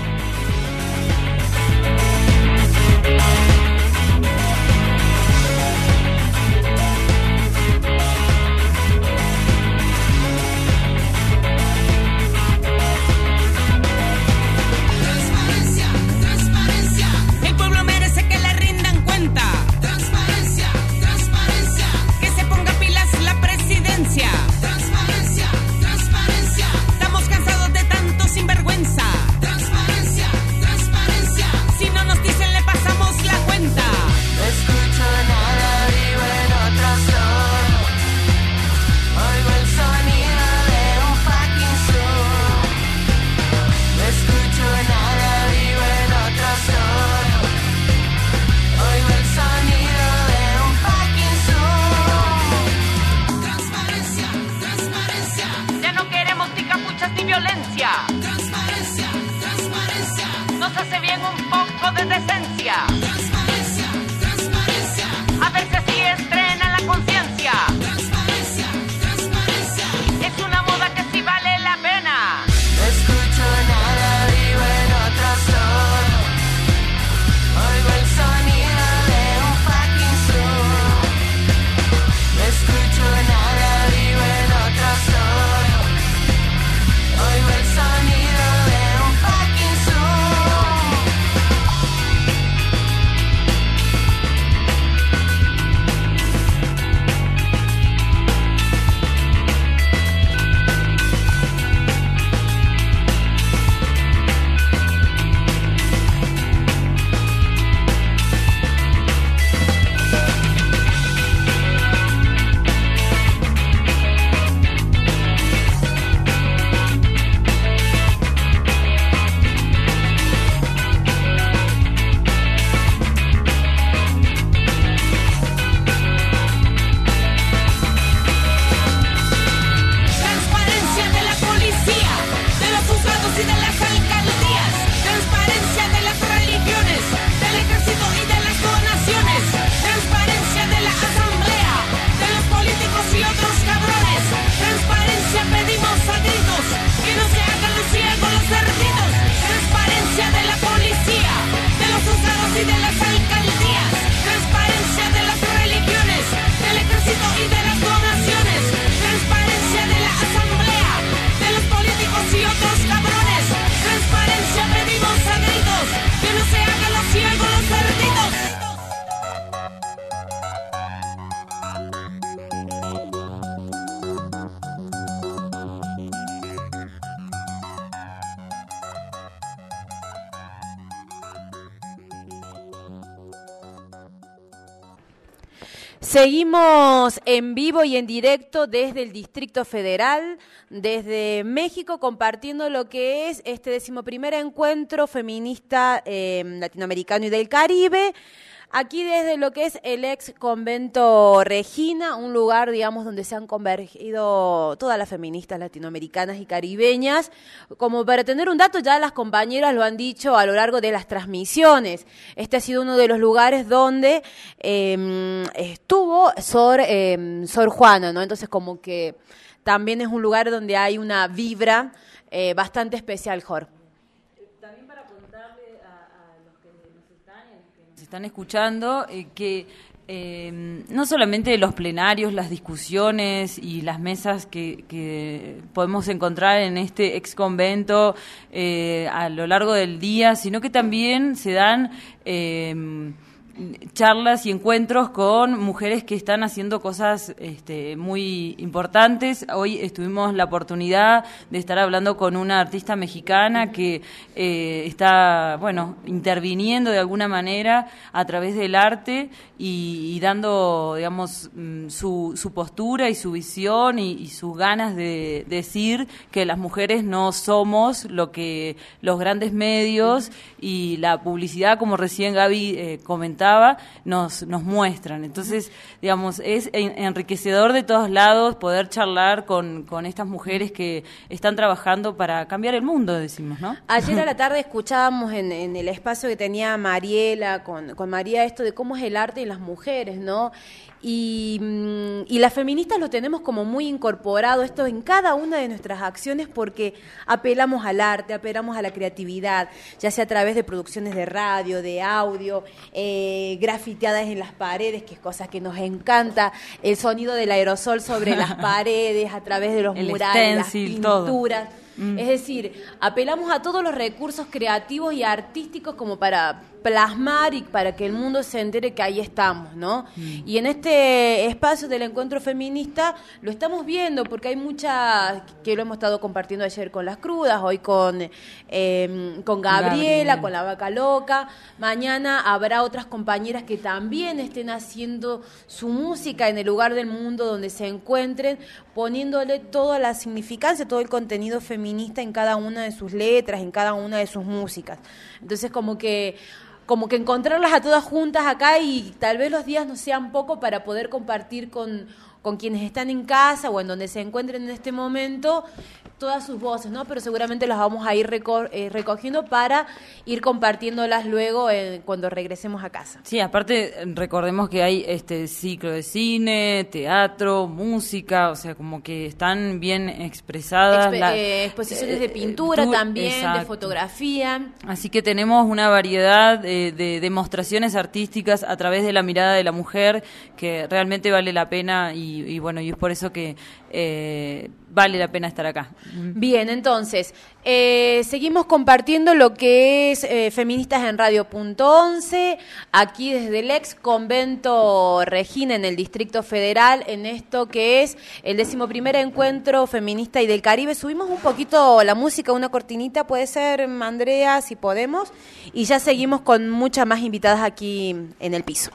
Seguimos en vivo y en directo desde el Distrito Federal, desde México, compartiendo lo que es este 11º encuentro feminista latinoamericano y del Caribe. Aquí desde lo que es el ex convento Regina, un lugar, digamos, donde se han convergido todas las feministas latinoamericanas y caribeñas. Como para tener un dato, ya las compañeras lo han dicho a lo largo de las transmisiones. Este ha sido uno de los lugares donde estuvo Sor Juana, ¿no? Entonces como que también es un lugar donde hay una vibra bastante especial, Jor. Están escuchando que no solamente los plenarios, las discusiones y las mesas que podemos encontrar en este ex convento a lo largo del día, sino que también se dan charlas y encuentros con mujeres que están haciendo cosas muy importantes. Hoy tuvimos la oportunidad de estar hablando con una artista mexicana que está, interviniendo de alguna manera a través del arte y dando, digamos, su postura y su visión y sus ganas de decir que las mujeres no somos lo que los grandes medios y la publicidad, como recién Gaby comentaba, nos muestran. Entonces, digamos, es enriquecedor de todos lados poder charlar con estas mujeres que están trabajando para cambiar el mundo, decimos, ¿no? Ayer a la tarde escuchábamos en el espacio que tenía Mariela con María esto de cómo es el arte y las mujeres, ¿no? Y las feministas lo tenemos como muy incorporado esto en cada una de nuestras acciones porque apelamos al arte, apelamos a la creatividad, ya sea a través de producciones de radio, de audio, grafiteadas en las paredes, que es cosa que nos encanta, el sonido del aerosol sobre las paredes, a través de los murales, las pinturas. Es decir, apelamos a todos los recursos creativos y artísticos como para plasmar y para que el mundo se entere que ahí estamos, ¿no? Y en este espacio del encuentro feminista lo estamos viendo porque hay muchas que lo hemos estado compartiendo ayer con Las Crudas, hoy con Gabriela, con La Vaca Loca. Mañana habrá otras compañeras que también estén haciendo su música en el lugar del mundo donde se encuentren, poniéndole toda la significancia, todo el contenido feminista en cada una de sus letras, en cada una de sus músicas. Entonces como que encontrarlas a todas juntas acá y tal vez los días no sean poco para poder compartir con quienes están en casa o en donde se encuentren en este momento todas sus voces, ¿no? Pero seguramente las vamos a ir recogiendo para ir compartiéndolas luego cuando regresemos a casa. Sí, aparte recordemos que hay este ciclo de cine, teatro, música, o sea, como que están bien expresadas. Exposiciones de pintura también, exacto, de fotografía. Así que tenemos una variedad de demostraciones artísticas a través de la mirada de la mujer que realmente vale la pena y es por eso que vale la pena estar acá. Bien, entonces, seguimos compartiendo lo que es Feministas en Radio.11, aquí desde el ex convento Regina en el Distrito Federal, en esto que es el 11º encuentro feminista y del Caribe. Subimos un poquito la música, una cortinita, puede ser, Andrea, si podemos, y ya seguimos con muchas más invitadas aquí en el piso.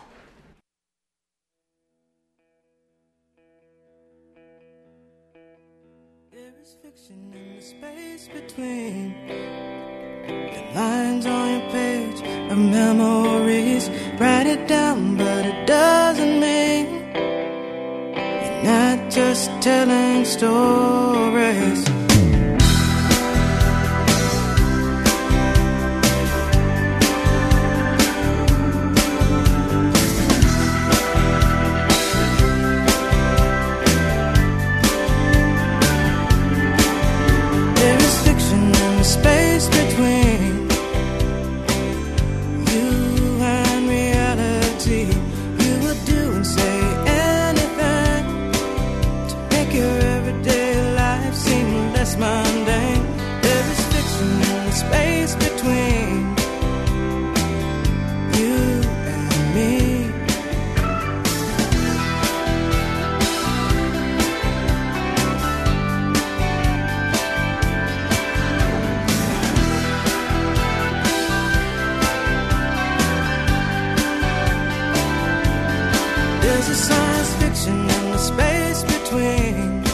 Between the lines on your page of memories, write it down, but it doesn't mean you're not just telling stories. Space between you and reality. You would do and say anything to make your everyday life seem less mundane. There is fiction in the space between you and me. There's a science fiction in the space between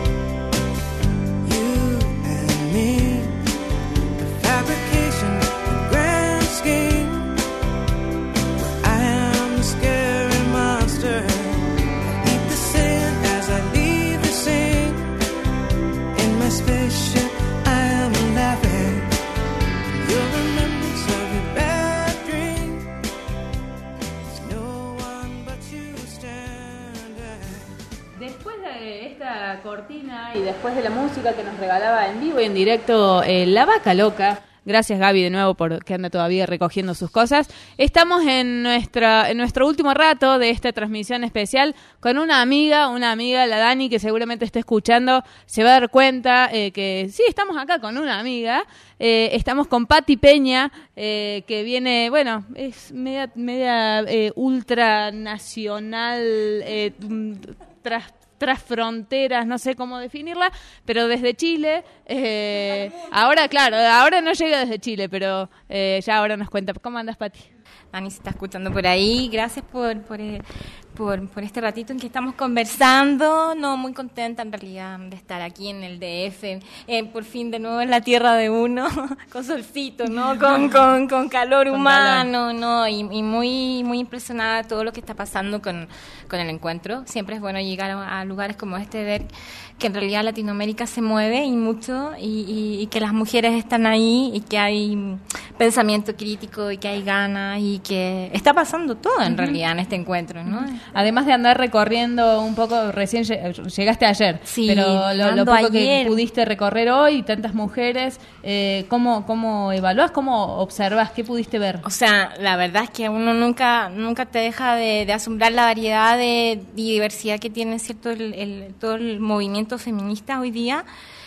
you and me. The fabrication, the grand scheme, where I am Después de esta cortina y después de la música que nos regalaba en vivo y en directo La Vaca Loca, gracias Gaby de nuevo por que anda todavía recogiendo sus cosas, estamos en nuestro último rato de esta transmisión especial con una amiga, la Dani, que seguramente está escuchando, se va a dar cuenta que sí, estamos acá con una amiga, estamos con Pati Peña, que viene, bueno, es media ultranacional, tras fronteras, no sé cómo definirla, pero desde Chile, ahora no llega desde Chile, pero ya ahora nos cuenta. ¿Cómo andas, Pati? Dani se está escuchando por ahí, gracias por este ratito en que estamos conversando, no, muy contenta en realidad de estar aquí en el DF, por fin de nuevo en la tierra de uno, con solcito, ¿no? Con calor humano, ¿no? Y muy, muy impresionada de todo lo que está pasando con el encuentro. Siempre es bueno llegar a lugares como este, ver que en realidad Latinoamérica se mueve y mucho, y que las mujeres están ahí, y que hay pensamiento crítico, y que hay ganas, y que está pasando todo en realidad en este encuentro, ¿no? Además de andar recorriendo un poco, recién llegaste ayer, sí, pero lo poco ayer que pudiste recorrer hoy, tantas mujeres, ¿cómo evaluás, cómo observás, qué pudiste ver? O sea, la verdad es que uno nunca te deja de asombrar la variedad de diversidad que tiene, ¿cierto? Todo el movimiento feminista hoy día.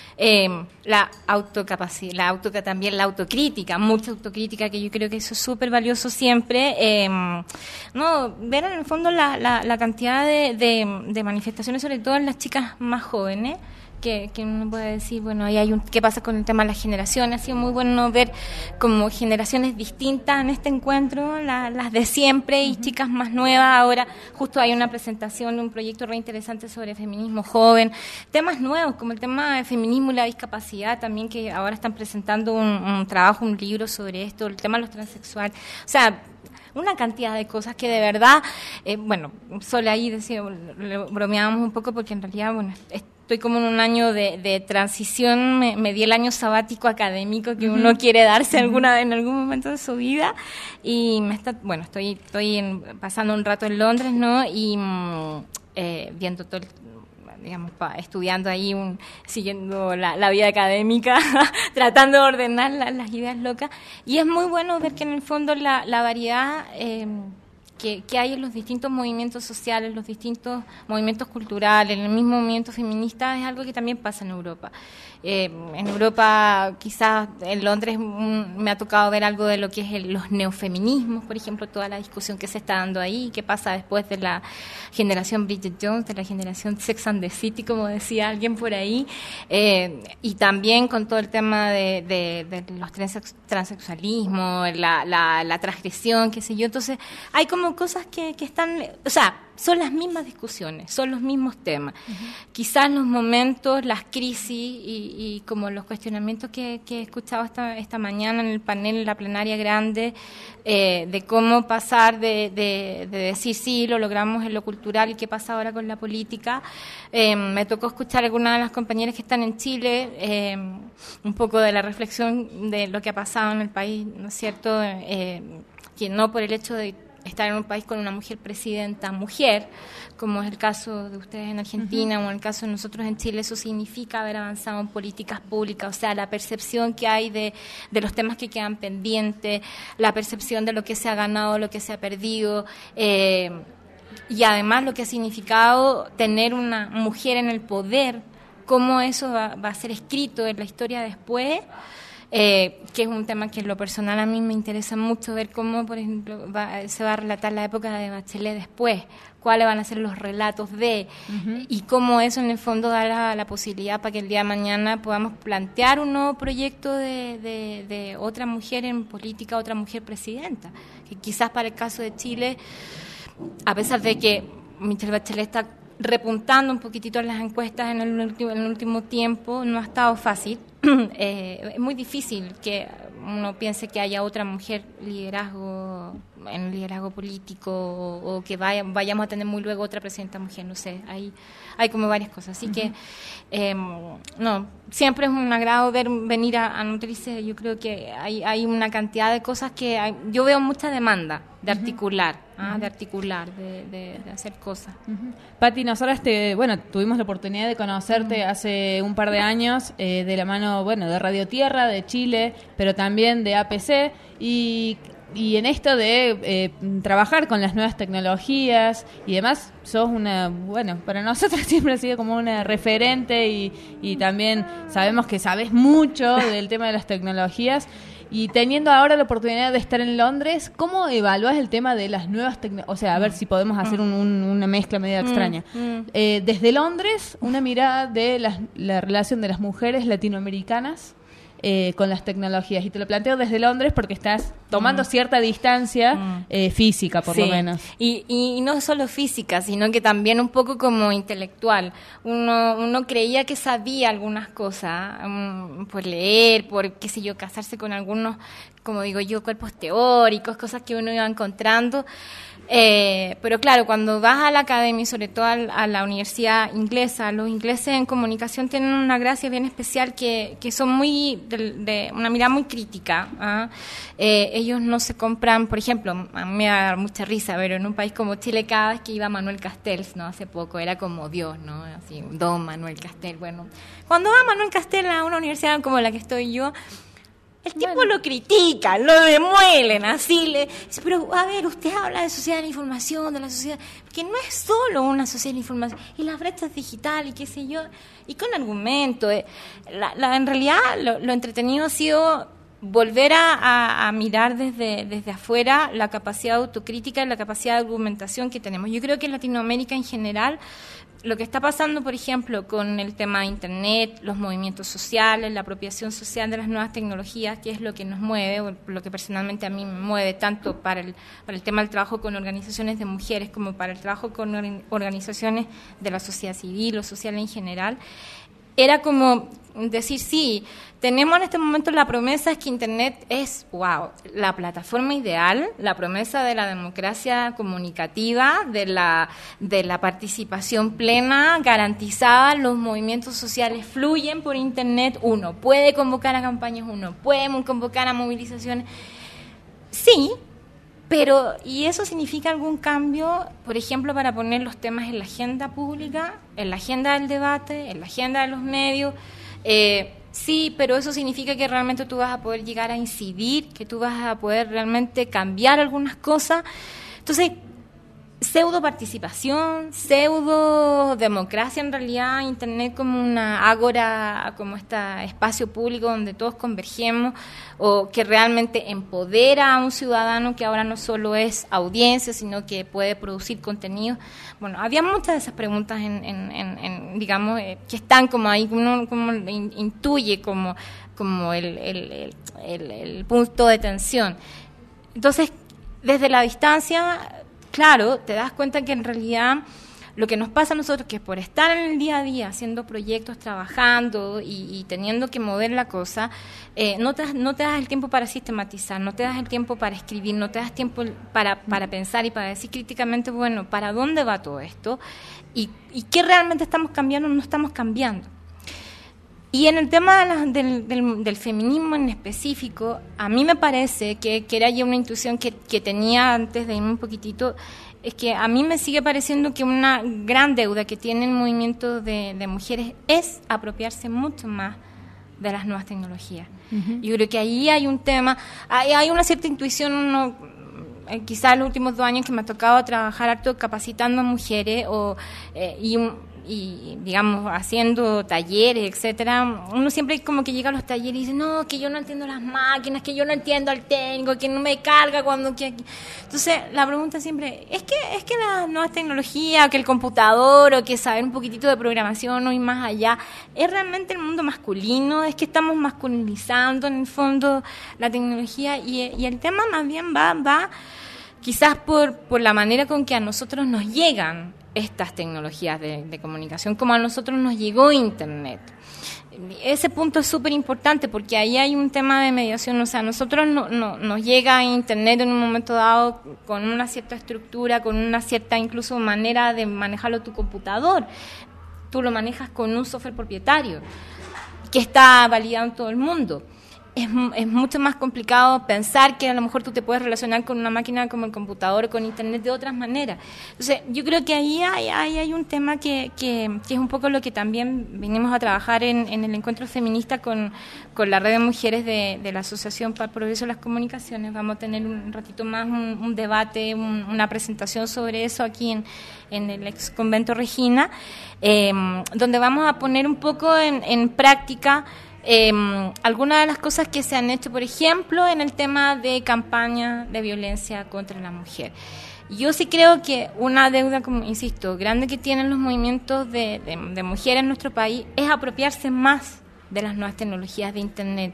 La autocapacidad, también la autocrítica, mucha autocrítica, que yo creo que eso es súper valioso siempre. No, ver en el fondo la cantidad de manifestaciones, sobre todo en las chicas más jóvenes, que uno puede decir, bueno, ahí hay ¿qué pasa con el tema de las generaciones? Ha sido muy bueno ver como generaciones distintas en este encuentro, las de siempre y chicas más nuevas. Ahora justo hay una presentación de un proyecto re interesante sobre feminismo joven, temas nuevos como el tema del feminismo y la discapacidad también, que ahora están presentando un trabajo, un libro sobre esto, el tema de los transexuales. O sea, una cantidad de cosas que de verdad, bueno, solo ahí bromeábamos un poco, porque en realidad, bueno, estoy como en un año de transición, me di el año sabático académico que uno quiere darse en algún momento de su vida, y estoy pasando un rato en Londres, ¿no? Y viendo todo estudiando ahí, siguiendo la vida académica, tratando de ordenar las ideas locas, y es muy bueno ver que en el fondo la variedad que hay en los distintos movimientos sociales, los distintos movimientos culturales, en el mismo movimiento feminista, es algo que también pasa en Europa. En Europa, quizás en Londres, me ha tocado ver algo de lo que es los neofeminismos, por ejemplo, toda la discusión que se está dando ahí, qué pasa después de la generación Bridget Jones, de la generación Sex and the City, como decía alguien por ahí, y también con todo el tema de los transexualismos, la transgresión, qué sé yo. Entonces, hay como cosas que están, o sea, son las mismas discusiones, son los mismos temas. Quizás los momentos, las crisis y como los cuestionamientos que he escuchado esta mañana en el panel, en la plenaria grande, de cómo pasar de decir sí, lo logramos en lo cultural, y qué pasa ahora con la política. Me tocó escuchar a algunas de las compañeras que están en Chile, un poco de la reflexión de lo que ha pasado en el país, ¿no es cierto? Que no por el hecho de estar en un país con una mujer presidenta, mujer, como es el caso de ustedes en Argentina, o en el caso de nosotros en Chile, eso significa haber avanzado en políticas públicas, o sea, la percepción que hay de los temas que quedan pendientes, la percepción de lo que se ha ganado, lo que se ha perdido, y además lo que ha significado tener una mujer en el poder, cómo eso va a ser escrito en la historia después. Que es un tema que en lo personal a mí me interesa mucho, ver cómo, por ejemplo, se va a relatar la época de Bachelet después, cuáles van a ser los relatos y cómo eso en el fondo da la posibilidad para que el día de mañana podamos plantear un nuevo proyecto de otra mujer en política, otra mujer presidenta, que quizás para el caso de Chile, a pesar de que Michelle Bachelet está repuntando un poquitito en las encuestas en el último tiempo, no ha estado fácil. Es muy difícil que uno piense que haya otra mujer liderazgo en el liderazgo político o que vayamos a tener muy luego otra presidenta mujer, no sé, hay como varias cosas. Así que, no, siempre es un agrado venir a Nutrice. Yo creo que hay una cantidad de cosas que yo veo mucha demanda de articular, de hacer cosas. Pati, nosotras tuvimos la oportunidad de conocerte hace un par de años de la mano, de Radio Tierra, de Chile, pero también de APC, y en esto de trabajar con las nuevas tecnologías y demás, sos para nosotros siempre has sido como una referente y también sabemos que sabes mucho del tema de las tecnologías. Y teniendo ahora la oportunidad de estar en Londres, ¿cómo evalúas el tema de las nuevas tecnologías? O sea, a ver si podemos hacer una mezcla media extraña. Desde Londres, una mirada de la relación de las mujeres latinoamericanas con las tecnologías. Y te lo planteo desde Londres porque estás tomando cierta distancia física, por lo menos. Y no solo física, sino que también un poco como intelectual. Uno creía que sabía algunas cosas por leer, por, qué sé yo, casarse con algunos, como digo yo, cuerpos teóricos, cosas que uno iba encontrando. Pero claro, cuando vas a la academia y sobre todo a la universidad inglesa, los ingleses en comunicación tienen una gracia bien especial que son muy de una mirada muy crítica. Ellos no se compran, por ejemplo, a mí me va a dar mucha risa, pero en un país como Chile, cada vez que iba Manuel Castells, ¿no? Hace poco era como Dios, ¿no? Así, don Manuel Castells. Bueno, cuando va Manuel Castells a una universidad como la que estoy yo, el tipo lo critica, lo demuelen, así le dice, pero a ver, usted habla de sociedad de la información, de la sociedad, que no es solo una sociedad de la información, y las brechas digitales, y qué sé yo, y con argumento. En realidad, lo entretenido ha sido volver a mirar desde afuera la capacidad autocrítica y la capacidad de argumentación que tenemos. Yo creo que en Latinoamérica en general, lo que está pasando, por ejemplo, con el tema de Internet, los movimientos sociales, la apropiación social de las nuevas tecnologías, que es lo que nos mueve, o lo que personalmente a mí me mueve, tanto para el tema del trabajo con organizaciones de mujeres como para el trabajo con organizaciones de la sociedad civil o social en general, era como decir, sí, tenemos en este momento la promesa es que Internet es, la plataforma ideal, la promesa de la democracia comunicativa, de la participación plena, garantizada, los movimientos sociales fluyen por Internet, uno puede convocar a campañas, uno puede convocar a movilizaciones. Sí, pero, ¿y eso significa algún cambio, por ejemplo, para poner los temas en la agenda pública, en la agenda del debate, en la agenda de los medios? Sí, pero eso significa que realmente tú vas a poder llegar a incidir, que tú vas a poder realmente cambiar algunas cosas. Entonces, pseudo participación, pseudo democracia, en realidad Internet como una ágora, como este espacio público donde todos convergemos, o que realmente empodera a un ciudadano que ahora no solo es audiencia, sino que puede producir contenido. Bueno, había muchas de esas preguntas digamos, que están como ahí, uno como intuye como el punto de tensión. Entonces, desde la distancia, claro, te das cuenta que en realidad lo que nos pasa a nosotros, que por estar en el día a día haciendo proyectos, trabajando y teniendo que mover la cosa, no te das el tiempo para sistematizar, no te das el tiempo para escribir, no te das tiempo para pensar y para decir críticamente, bueno, ¿para dónde va todo esto? ¿Y qué realmente estamos cambiando o no estamos cambiando? Y en el tema del feminismo en específico, a mí me parece que era ya una intuición que tenía antes de irme un poquitito, es que a mí me sigue pareciendo que una gran deuda que tiene el movimiento de mujeres es apropiarse mucho más de las nuevas tecnologías. Uh-huh. Yo creo que ahí hay un tema, hay una cierta intuición, quizás en los últimos 2 años que me ha tocado trabajar harto capacitando a mujeres y digamos haciendo talleres, etcétera. Uno siempre como que llega a los talleres y dice, no, que yo no entiendo las máquinas, que yo no entiendo al técnico, que no me carga cuando entonces la pregunta siempre es que las nuevas tecnologías, o que el computador, o que saber un poquitito de programación o ir más allá, es realmente el mundo masculino, es que estamos masculinizando en el fondo la tecnología, y el tema más bien va quizás por la manera con que a nosotros nos llegan estas tecnologías de comunicación, como a nosotros nos llegó Internet. Ese punto es súper importante porque ahí hay un tema de mediación, o sea, nosotros nos llega Internet en un momento dado con una cierta estructura, con una cierta incluso manera de manejarlo tu computador. Tú lo manejas con un software propietario que está validado en todo el mundo. Es mucho más complicado pensar que a lo mejor tú te puedes relacionar con una máquina como el computador, con Internet de otras maneras. Entonces, yo creo que ahí hay un tema que es un poco lo que también venimos a trabajar en el encuentro feminista con la red de mujeres de la Asociación para el Progreso de las Comunicaciones. Vamos a tener un ratito más un debate, una presentación sobre eso aquí en el ex convento Regina, donde vamos a poner un poco en práctica algunas de las cosas que se han hecho, por ejemplo, en el tema de campaña de violencia contra la mujer. Yo sí creo que una deuda, como insisto, grande que tienen los movimientos de mujeres en nuestro país es apropiarse más de las nuevas tecnologías de Internet.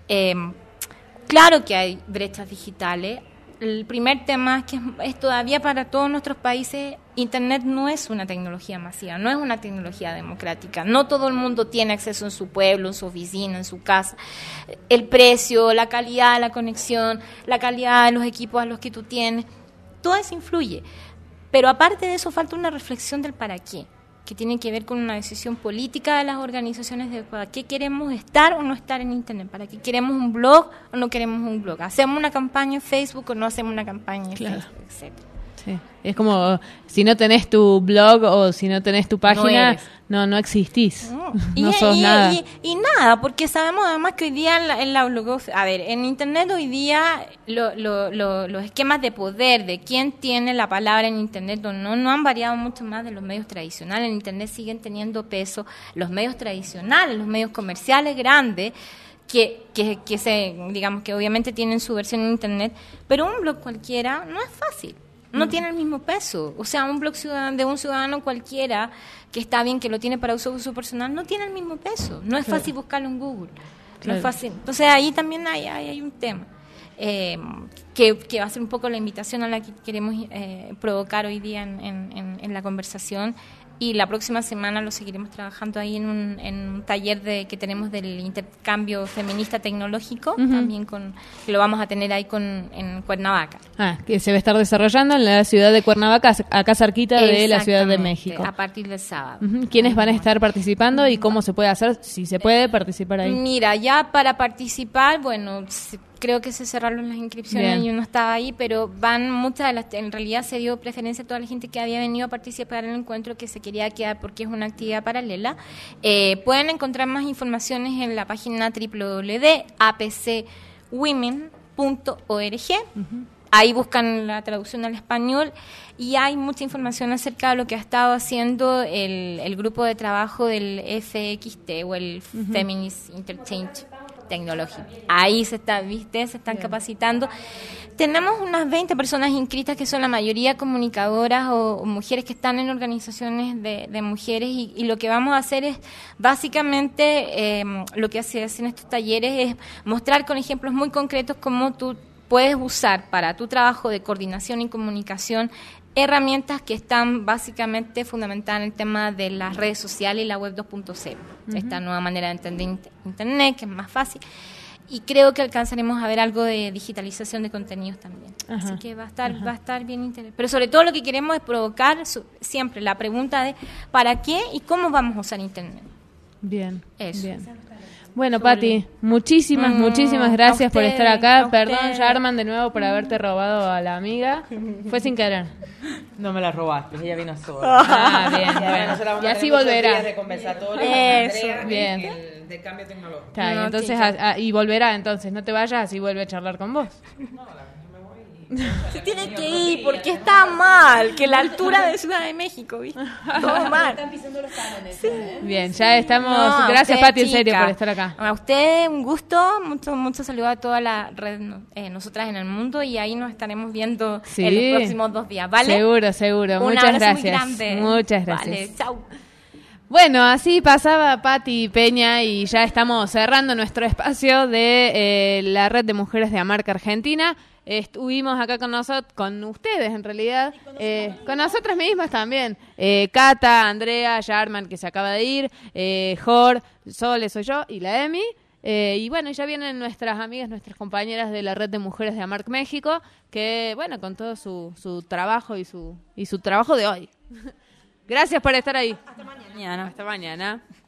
Claro que hay brechas digitales. El primer tema es que es todavía para todos nuestros países, Internet no es una tecnología masiva, no es una tecnología democrática. No todo el mundo tiene acceso en su pueblo, en su oficina, en su casa. El precio, la calidad de la conexión, la calidad de los equipos a los que tú tienes, todo eso influye. Pero aparte de eso falta una reflexión del para qué, que tiene que ver con una decisión política de las organizaciones de para qué queremos estar o no estar en Internet, para qué queremos un blog o no queremos un blog, hacemos una campaña en Facebook o no hacemos una campaña en Facebook, etcétera. Sí. Es como si no tenés tu blog o si no tenés tu página, no existís. No sos nada. Y nada, porque sabemos además que hoy día en la blogosfera, en Internet hoy día los esquemas de poder de quién tiene la palabra en Internet o no han variado mucho más de los medios tradicionales. En Internet siguen teniendo peso los medios tradicionales, los medios comerciales grandes, que digamos que obviamente tienen su versión en Internet, pero un blog cualquiera no es fácil. No tiene el mismo peso. O sea, un blog de un ciudadano cualquiera, que está bien, que lo tiene para uso personal, no tiene el mismo peso. No es fácil buscarlo en Google. No es fácil. Entonces, ahí también hay un tema que va a ser un poco la invitación a la que queremos provocar hoy día en la conversación. Y la próxima semana lo seguiremos trabajando ahí en un taller que tenemos del intercambio feminista tecnológico, también que lo vamos a tener ahí en Cuernavaca. Que se va a estar desarrollando en la ciudad de Cuernavaca, acá cerquita de la Ciudad de México. A partir del sábado. ¿Quiénes van a estar participando y cómo se puede hacer, si se puede participar ahí? Mira, ya para participar, bueno, creo que se cerraron las inscripciones. Bien. Yo no estaba ahí, pero van muchas de las... En realidad se dio preferencia a toda la gente que había venido a participar en el encuentro, que se quería quedar porque es una actividad paralela. Pueden encontrar más informaciones en la página www.apcwomen.org. Ahí buscan la traducción al español y hay mucha información acerca de lo que ha estado haciendo el grupo de trabajo del FXT o el Feminist Interchange Technology. Ahí se están capacitando. Tenemos unas 20 personas inscritas que son la mayoría comunicadoras o mujeres que están en organizaciones de mujeres y lo que vamos a hacer es básicamente lo que se hace en estos talleres es mostrar con ejemplos muy concretos cómo tú puedes usar para tu trabajo de coordinación y comunicación herramientas que están básicamente fundamentadas en el tema de las redes sociales y la web 2.0, esta nueva manera de entender Internet, que es más fácil, y creo que alcanzaremos a ver algo de digitalización de contenidos también. Así que va a estar bien interesante. Pero sobre todo lo que queremos es provocar siempre la pregunta de ¿para qué y cómo vamos a usar Internet? Bien, eso. Bien. Bueno, Pati, muchísimas gracias por estar acá. Perdón, Jarman, de nuevo por haberte robado a la amiga. Fue sin querer. No me la robaste, ella vino sola. Bien, bueno. Y así volverá. De compensatorio, Eso, bien. De cambio tecnológico. Claro, entonces, y volverá, entonces, no te vayas, así vuelve a charlar con vos. Se tiene que ir porque está mal, que la altura de Ciudad de México, ¿viste? Todo mal. Están pisando los canones. Sí. Bien, ya estamos. No, gracias, usted, Pati, en serio, chica. por estar acá. A usted un gusto, mucho saludo a toda la red Nosotras en el Mundo y ahí nos estaremos viendo en los próximos 2 días, ¿vale? Seguro. Un Muchas abrazo gracias. muy grande. Muchas gracias. Vale, chau. Bueno, así pasaba Pati Peña y ya estamos cerrando nuestro espacio de la Red de Mujeres de Amarca Argentina. estuvimos acá con nosotros, con ustedes en realidad, con nosotras mismas también. Cata, Andrea, Yarman, que se acaba de ir, Jor, Sole, soy yo, y la Emi. Y bueno, ya vienen nuestras amigas, nuestras compañeras de la Red de Mujeres de AMARC México, que bueno, con todo su trabajo y su trabajo de hoy. Gracias por estar ahí. Hasta mañana. Hasta mañana.